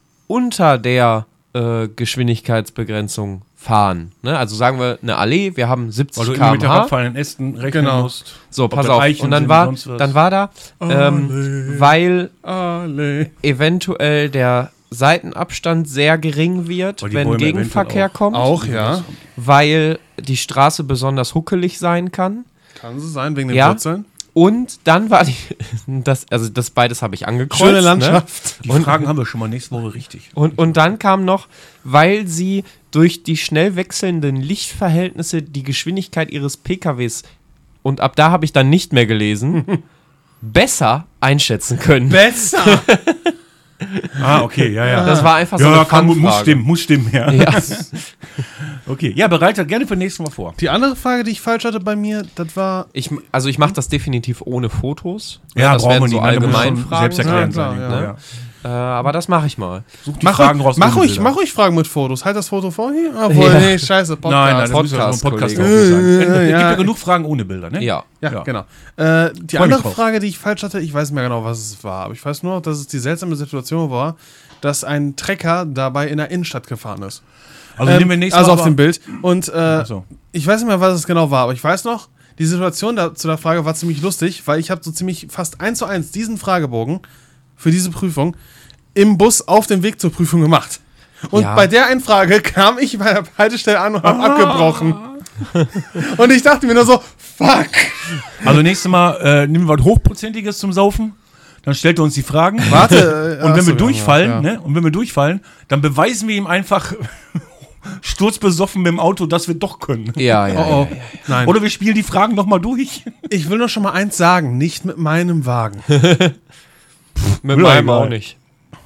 unter der äh, Geschwindigkeitsbegrenzung fahren? Ne? Also sagen wir eine Allee, wir haben Weil siebzig du immer mit der Kilometer pro Stunde. abfallenden Ästen rechnen Genau. musst. So, Ob pass das auf. Eichen Und dann sind, war, sonst was. dann war da, ähm, Allee. weil Alle. eventuell der Seitenabstand sehr gering wird, Weil die wenn Bäume Gegenverkehr eventuell kommt, Auch, ja. weil die Straße besonders huckelig sein kann. Kann so sein, wegen den Ja. Wurzeln. Und dann war die, das, also das beides habe ich angekreuzt. Schöne Landschaft. Die Und- Fragen haben wir schon mal nächste Woche richtig. Ne? Und, und dann kam noch, weil sie durch die schnell wechselnden Lichtverhältnisse die Geschwindigkeit ihres P K Ws, und ab da habe ich dann nicht mehr gelesen, besser einschätzen können. Besser. Ah, okay, ja, ja. Das war einfach so Ja, eine kann, muss Fun-Frage. stimmen, muss stimmen, ja. Ja. Okay, ja, bereitet gerne für nächstes Mal vor. Die andere Frage, die ich falsch hatte bei mir, das war. Ich, also ich mache das definitiv ohne Fotos. Ja, das brauchen wir werden so nicht. Nein, da muss schon Allgemeinfragen selbsterklärend sein, sein. ja, Nico, klar, ja. Äh, aber das mache ich mal. Such die Mach, Fragen ruhig, raus. mach, ohne ruhig, Bilder. mach ruhig Fragen mit Fotos. Halt das Foto vor hier. Obwohl, Ja. nee, scheiße, Podcast. Nein, nein, das muss ja schon ein Podcast, Podcast Kollege. auch sein. Es Ja, gibt ja. ja genug Fragen ohne Bilder, ne? Ja. Ja, Ja. genau. Äh, die Freu mich andere drauf. Frage, die ich falsch hatte, ich weiß nicht mehr genau, was es war, aber ich weiß nur, dass es die seltsame Situation war, dass ein Trecker dabei in der Innenstadt gefahren ist. Also Ähm, nehmen wir nächstes also Mal auf aber- dem Bild. Und äh, Ach so. ich weiß nicht mehr, was es genau war, aber ich weiß noch, die Situation da, zu der Frage war ziemlich lustig, weil ich habe so ziemlich fast eins zu eins diesen Fragebogen für diese Prüfung im Bus auf dem Weg zur Prüfung gemacht. Und Ja. bei der einen Frage kam ich bei der Haltestelle an und habe abgebrochen. Und ich dachte mir nur so, fuck. Also nächstes Mal äh, nehmen wir was Hochprozentiges zum Saufen. Dann stellt er uns die Fragen. Warte. äh, Und wenn achso, wir ja, durchfallen, ja. ne? Und wenn wir durchfallen, dann beweisen wir ihm einfach sturzbesoffen mit dem Auto, dass wir doch können. Ja, ja. Oh, oh. ja, ja. Nein. Oder wir spielen die Fragen nochmal durch. Ich will nur schon mal eins sagen, nicht mit meinem Wagen. Mit Oder meinem egal. auch nicht.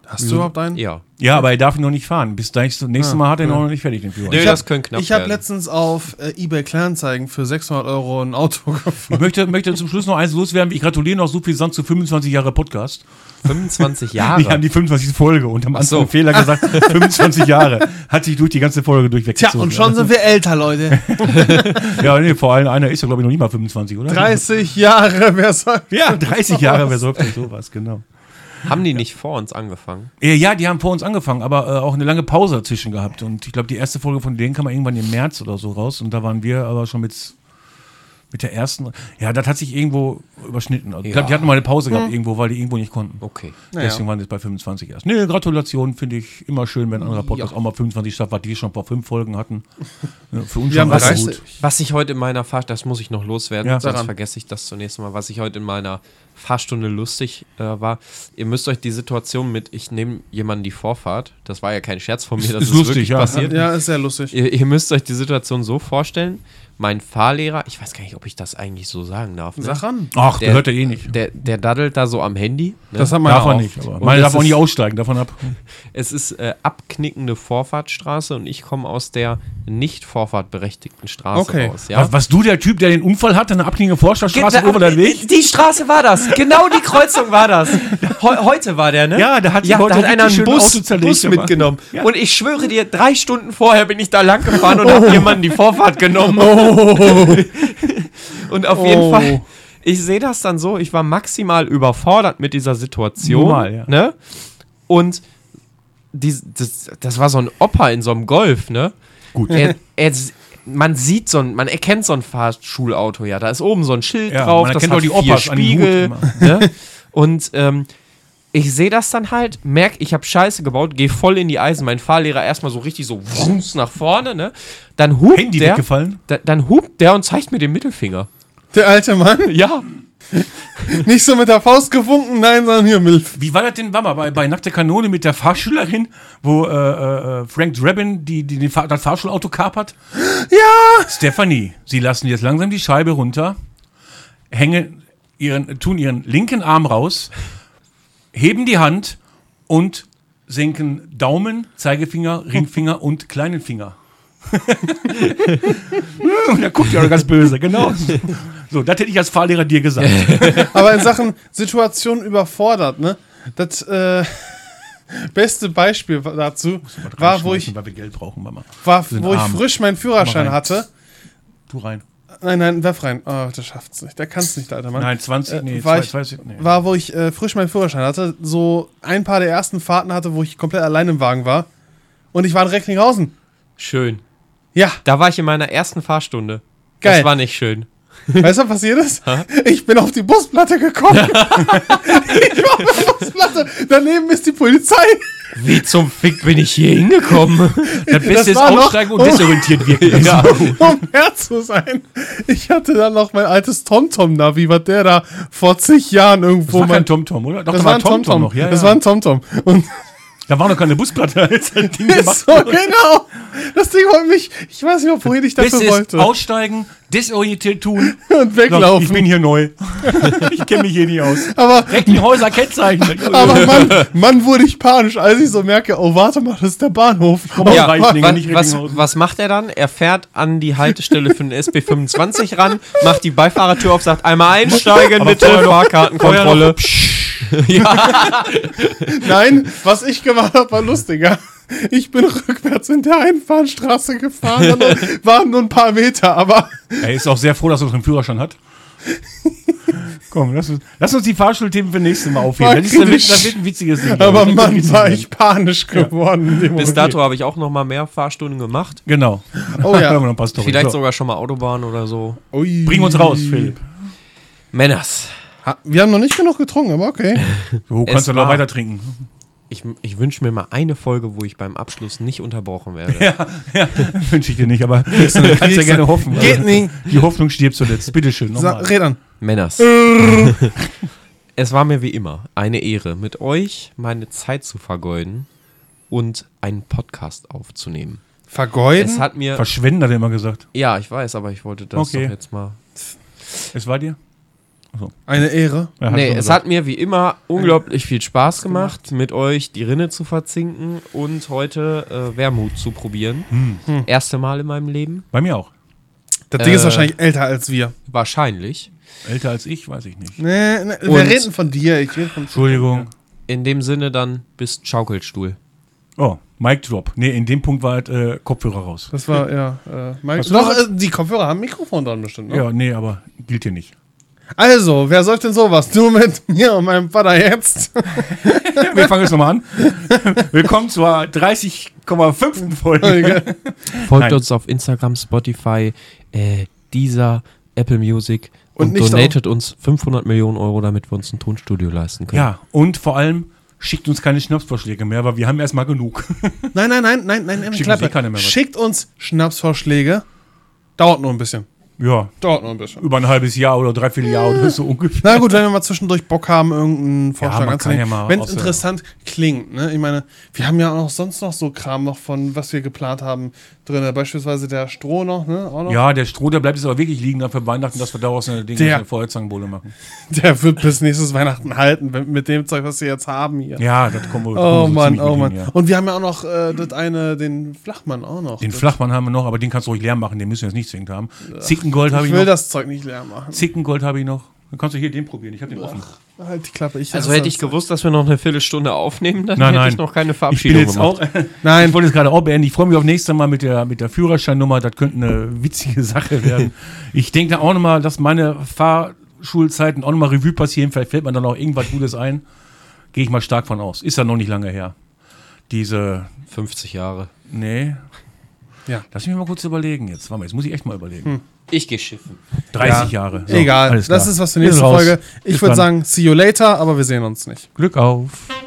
Hast du überhaupt einen? Ja. Ja, aber er darf ihn noch nicht fahren. Bis nächstes nächste Mal hat er ihn noch nicht fertig, den Führerschein. Nee, Ich das hab- können knapp Ich habe werden. letztens auf äh, eBay Kleinanzeigen für sechshundert Euro ein Auto gefunden. Ich möchte, möchte zum Schluss noch eins loswerden. Ich gratuliere noch so viel Sand zu fünfundzwanzig Jahre Podcast. fünfundzwanzig Jahre. Die haben die fünfundzwanzigste Folge und haben Ach so. einen Fehler gesagt. fünfundzwanzig Jahre. Hat sich durch die ganze Folge Tja, durchweggezogen. und schon sind wir älter, Leute. Ja, nee, vor allem einer ist ja, glaube ich, noch nicht mal fünfundzwanzig, oder? dreißig Jahre, wer soll? Ja, dreißig Jahre, wer sollte sowas, genau. Haben die nicht vor uns angefangen? Äh, Ja, die haben vor uns angefangen, aber äh, auch eine lange Pause dazwischen gehabt. Und ich glaube, die erste Folge von denen kam irgendwann im März oder so raus. Und da waren wir aber schon mit, mit der ersten. Ja, das hat sich irgendwo überschnitten. Also, Ich glaube, die hatten mal eine Pause gehabt irgendwo, weil die irgendwo nicht konnten. Okay. Deswegen waren sie jetzt bei fünfundzwanzig erst. Nee, Gratulation, finde ich immer schön, wenn ein anderer Podcast auch mal fünfundzwanzig schafft, was die schon vor fünf Folgen hatten. Ja, für uns Wir haben schon was dreißig. gut. Was ich heute in meiner Fahrt, das muss ich noch loswerden, Ja. sonst Daran. vergesse ich das zunächst mal, was ich heute in meiner Fahrstunde lustig äh, war. Ihr müsst euch die Situation mit, ich nehme jemanden die Vorfahrt, das war ja kein Scherz von mir, das Ist ist, lustig, wirklich ja. passiert. Ja, ist sehr lustig. Ihr, ihr müsst euch die Situation so vorstellen, mein Fahrlehrer, ich weiß gar nicht, ob ich das eigentlich so sagen darf. Ne? Sag an. Ach, Der- der hört er eh nicht. Der, der daddelt da so am Handy. Ne? Das hat man Darf auch. er nicht. Aber Und meine das darf auch ist- nicht aussteigen, davon ab. Es ist äh, abknickende Vorfahrtstraße und ich komme aus der nicht vorfahrtberechtigten Straße Okay. raus. Ja? Was, was du, der Typ, der den Unfall hatte, eine abhängige Vorstadtstraße Ge- über der Weg? Die Straße war das. Genau die Kreuzung war das. Heu heute war der, ne? Ja, da hat sich ja, heute da hat richtig einer einen schön Bus, Auto zerlegt, Bus aber- mitgenommen. Ja. Und ich schwöre dir, drei Stunden vorher bin ich da lang gefahren und habe jemanden die Vorfahrt genommen. Und auf jeden Oh. Fall, ich sehe das dann so, ich war maximal überfordert mit dieser Situation. Normal, ja. Ne? Und die, das, das war so ein Opa in so einem Golf, ne? Gut. Er, er, man sieht so ein, man erkennt so ein Fahrschulauto, ja. Da ist oben so ein Schild Ja, drauf, man das erkennt hat auch die vier Opas an den Spiegel. Hut Ne? Und ähm, ich sehe das dann halt, merke, ich habe Scheiße gebaut, gehe voll in die Eisen. Mein Fahrlehrer erstmal so richtig so wumms nach vorne, ne? Dann hupt Handy der, weggefallen? da, dann hupt der und zeigt mir den Mittelfinger. Der alte Mann. Ja. Nicht so mit der Faust gewunken, nein, sondern hier Milf. Wie war das denn, war mal bei, bei Nackte Kanone mit der Fahrschülerin, wo äh, äh, Frank Drabin die, die, die Fahr das Fahrschulauto kapert? Ja! Stephanie, sie lassen jetzt langsam die Scheibe runter, hängen ihren, tun ihren linken Arm raus, heben die Hand und senken Daumen, Zeigefinger, Ringfinger und kleinen Finger. Und er guckt ja auch ganz böse, genau. So, das hätte ich als Fahrlehrer dir gesagt. Aber in Sachen Situation überfordert, ne? Das äh, beste Beispiel dazu war, wo ich, weil wir Geld brauchen, Mama. war, sind wo ich arm. frisch meinen Führerschein Komm mal rein. hatte. Tu rein. Nein, nein, werf rein. Oh, der schafft's nicht. Der kann's nicht, alter Mann. Nein, zwanzig, Äh, nee, war, zwei- ich, zwanzig, nee. war, wo ich äh, frisch meinen Führerschein hatte, so ein paar der ersten Fahrten hatte, wo ich komplett allein im Wagen war. Und ich war in Recklinghausen. Schön. Ja, Da war ich in meiner ersten Fahrstunde. Geil. Das war nicht schön. weißt du, was passiert ist? Ich bin auf die Busplatte gekommen. ich war auf der Busplatte. Daneben ist die Polizei. Wie zum Fick bin ich hier hingekommen? Das Beste ist war noch- aussteigen und desorientiert wirken. Ja. Um fair zu sein. Ich hatte dann noch mein altes TomTom-Navi, was der da vor zig Jahren irgendwo... Das war mein- kein TomTom, oder? Doch, das da war ein TomTom. TomTom noch. Ja, das ja. war ein TomTom. Und Da war noch keine Busplatte, als das Ding gemacht so, genau. Das Ding wollte mich... Ich weiß nicht, wohin ich dafür Beste ist wollte. aussteigen, desorientiert tun. Und Sagen, weglaufen. ich bin hier neu. Ich kenne mich hier nicht aus. aber... Recklinghäuser Kennzeichen. Aber Mann, Mann, wurde ich panisch, als ich so merke, oh, warte mal, das ist der Bahnhof. Komm, Ja, Reichlingen, wa nicht was, Recklinghausen. was macht er dann? Er fährt an die Haltestelle für den S B fünfundzwanzig ran, macht die Beifahrertür auf, sagt einmal einsteigen, Aber bitte, vorher noch- Fahrkartenkontrolle. Nein, was ich gemacht habe, war lustiger. Ich bin rückwärts in der Einfahrstraße gefahren, und waren nur ein paar Meter, aber Er ist auch sehr froh, dass er noch einen Führerschein hat. Komm, lass uns, lass uns die Fahrschulthemen für nächstes Mal aufheben. Das, ist ein, Witz- das wird ein witziges Ding. aber Das wird Mann, witzig war werden. ich panisch geworden. in dem Bis Moment. dato habe ich auch noch mal mehr Fahrstunden gemacht. Genau. Oh Da ja. haben wir noch ein paar Storys. Vielleicht So. sogar schon mal Autobahn oder so. Ui. Bring uns raus, Philipp. Männers, Ha, wir haben noch nicht genug getrunken, aber okay. Du Es kannst du noch war- weiter trinken. ich, ich wünsche mir mal eine Folge, wo ich beim Abschluss nicht unterbrochen werde. Ja, wünsche ich dir nicht, aber kannst ja Kriegst du- gerne hoffen. Geht nicht. Die Hoffnung stirbt zuletzt. Bitteschön, Sag, nochmal. red an. Männers. Es war mir wie immer eine Ehre, mit euch meine Zeit zu vergeuden und einen Podcast aufzunehmen. Vergeuden? Es hat mir... Verschwenden, hat er immer gesagt. Ja, ich weiß, aber ich wollte das Okay. doch jetzt mal... Es war dir? Eine Ehre. Ja, Nee, schon es gesagt. hat mir wie immer unglaublich viel Spaß gemacht, mit euch die Rinne zu verzinken und heute äh, Wermut zu probieren. Hm. Erste Mal in meinem Leben. Bei mir auch. Das Ding ist Äh, wahrscheinlich älter als wir. Wahrscheinlich. Älter als ich, weiß ich nicht. Nee, nee, wir Und- reden von dir. Ich rede von Entschuldigung. In dem Sinne dann bist Schaukelstuhl. Oh, Mic Drop. Nee, in dem Punkt war halt äh, Kopfhörer raus. Das war, ja. Äh, Mike, Hast du doch, noch äh, die Kopfhörer haben ein Mikrofon dran bestimmt. Ne? Ja, nee, aber gilt hier nicht. Also, wer sagt denn sowas? Du mit mir und meinem Vater jetzt? Wir fangen jetzt nochmal an. Willkommen zur dreißig Komma fünf Folge. Folgt Nein. uns auf Instagram, Spotify, äh, Deezer, Apple Music Und und, nicht donatet uns fünfhundert Millionen Euro, damit wir uns ein Tonstudio leisten können. Ja, und vor allem schickt uns keine Schnapsvorschläge mehr, weil wir haben erstmal genug. Nein, nein, nein, nein, nein, nein, Schickt Klappe. uns eh keiner mehr was. Schickt uns Schnapsvorschläge. Dauert nur ein bisschen. Ja, Dauert nur ein bisschen. über ein halbes Jahr oder dreiviertel Jahr oder so ungefähr. Na gut, wenn wir mal zwischendurch Bock haben, irgendeinen Vorschlag man kann anzunehmen. ja mal Wenn es aus der- interessant klingt, ne? Ich meine, wir haben ja auch noch sonst noch so Kram noch von, was wir geplant haben, drin. Beispielsweise der Stroh noch, ne? Auch noch. Ja, der Stroh, der bleibt jetzt aber wirklich liegen dann für Weihnachten, dass wir daraus eine, Ding, Der- eine Feuerzangenbowle machen. Der wird bis nächstes Weihnachten halten, wenn- mit dem Zeug, was wir jetzt haben hier. Ja, das kommen wir Oh kommen wir so Mann, ziemlich oh mit Mann. hin, ja. Und wir haben ja auch noch äh, das eine, den Flachmann auch noch. Den das, Flachmann haben wir noch, aber den kannst du ruhig leer machen, den müssen wir jetzt nicht zwingend haben. Zickengold habe Ich ich will noch. das Zeug nicht leer machen. Zickengold habe ich noch. Dann kannst du hier den probieren, ich habe den offen. Halt die Klappe. Ich Also hasse hätte ich das. gewusst, dass wir noch eine Viertelstunde aufnehmen, dann Nein, hätte nein. ich noch keine Ich bin Verabschiedung jetzt gemacht. auch, Nein. ich wollte es gerade auch beenden. Ich freue mich auf nächstes Mal mit der, mit der Führerscheinnummer. Das könnte eine witzige Sache werden. Ich denke da auch nochmal, dass meine Fahrschulzeiten auch nochmal Revue passieren. Vielleicht fällt mir dann auch irgendwas Gutes ein. Gehe ich mal stark von aus. Ist ja noch nicht lange her. Diese, fünfzig Jahre. nee. Ja. Lass mich mal kurz überlegen jetzt. Warte mal, jetzt muss ich echt mal überlegen. Ich gehe schiffen. dreißig Ja. Jahre. So, Egal, alles das klar. ist was für Bin nächste raus. Folge. Ich Bis würde dann. sagen, see you later, aber wir sehen uns nicht. Glück auf.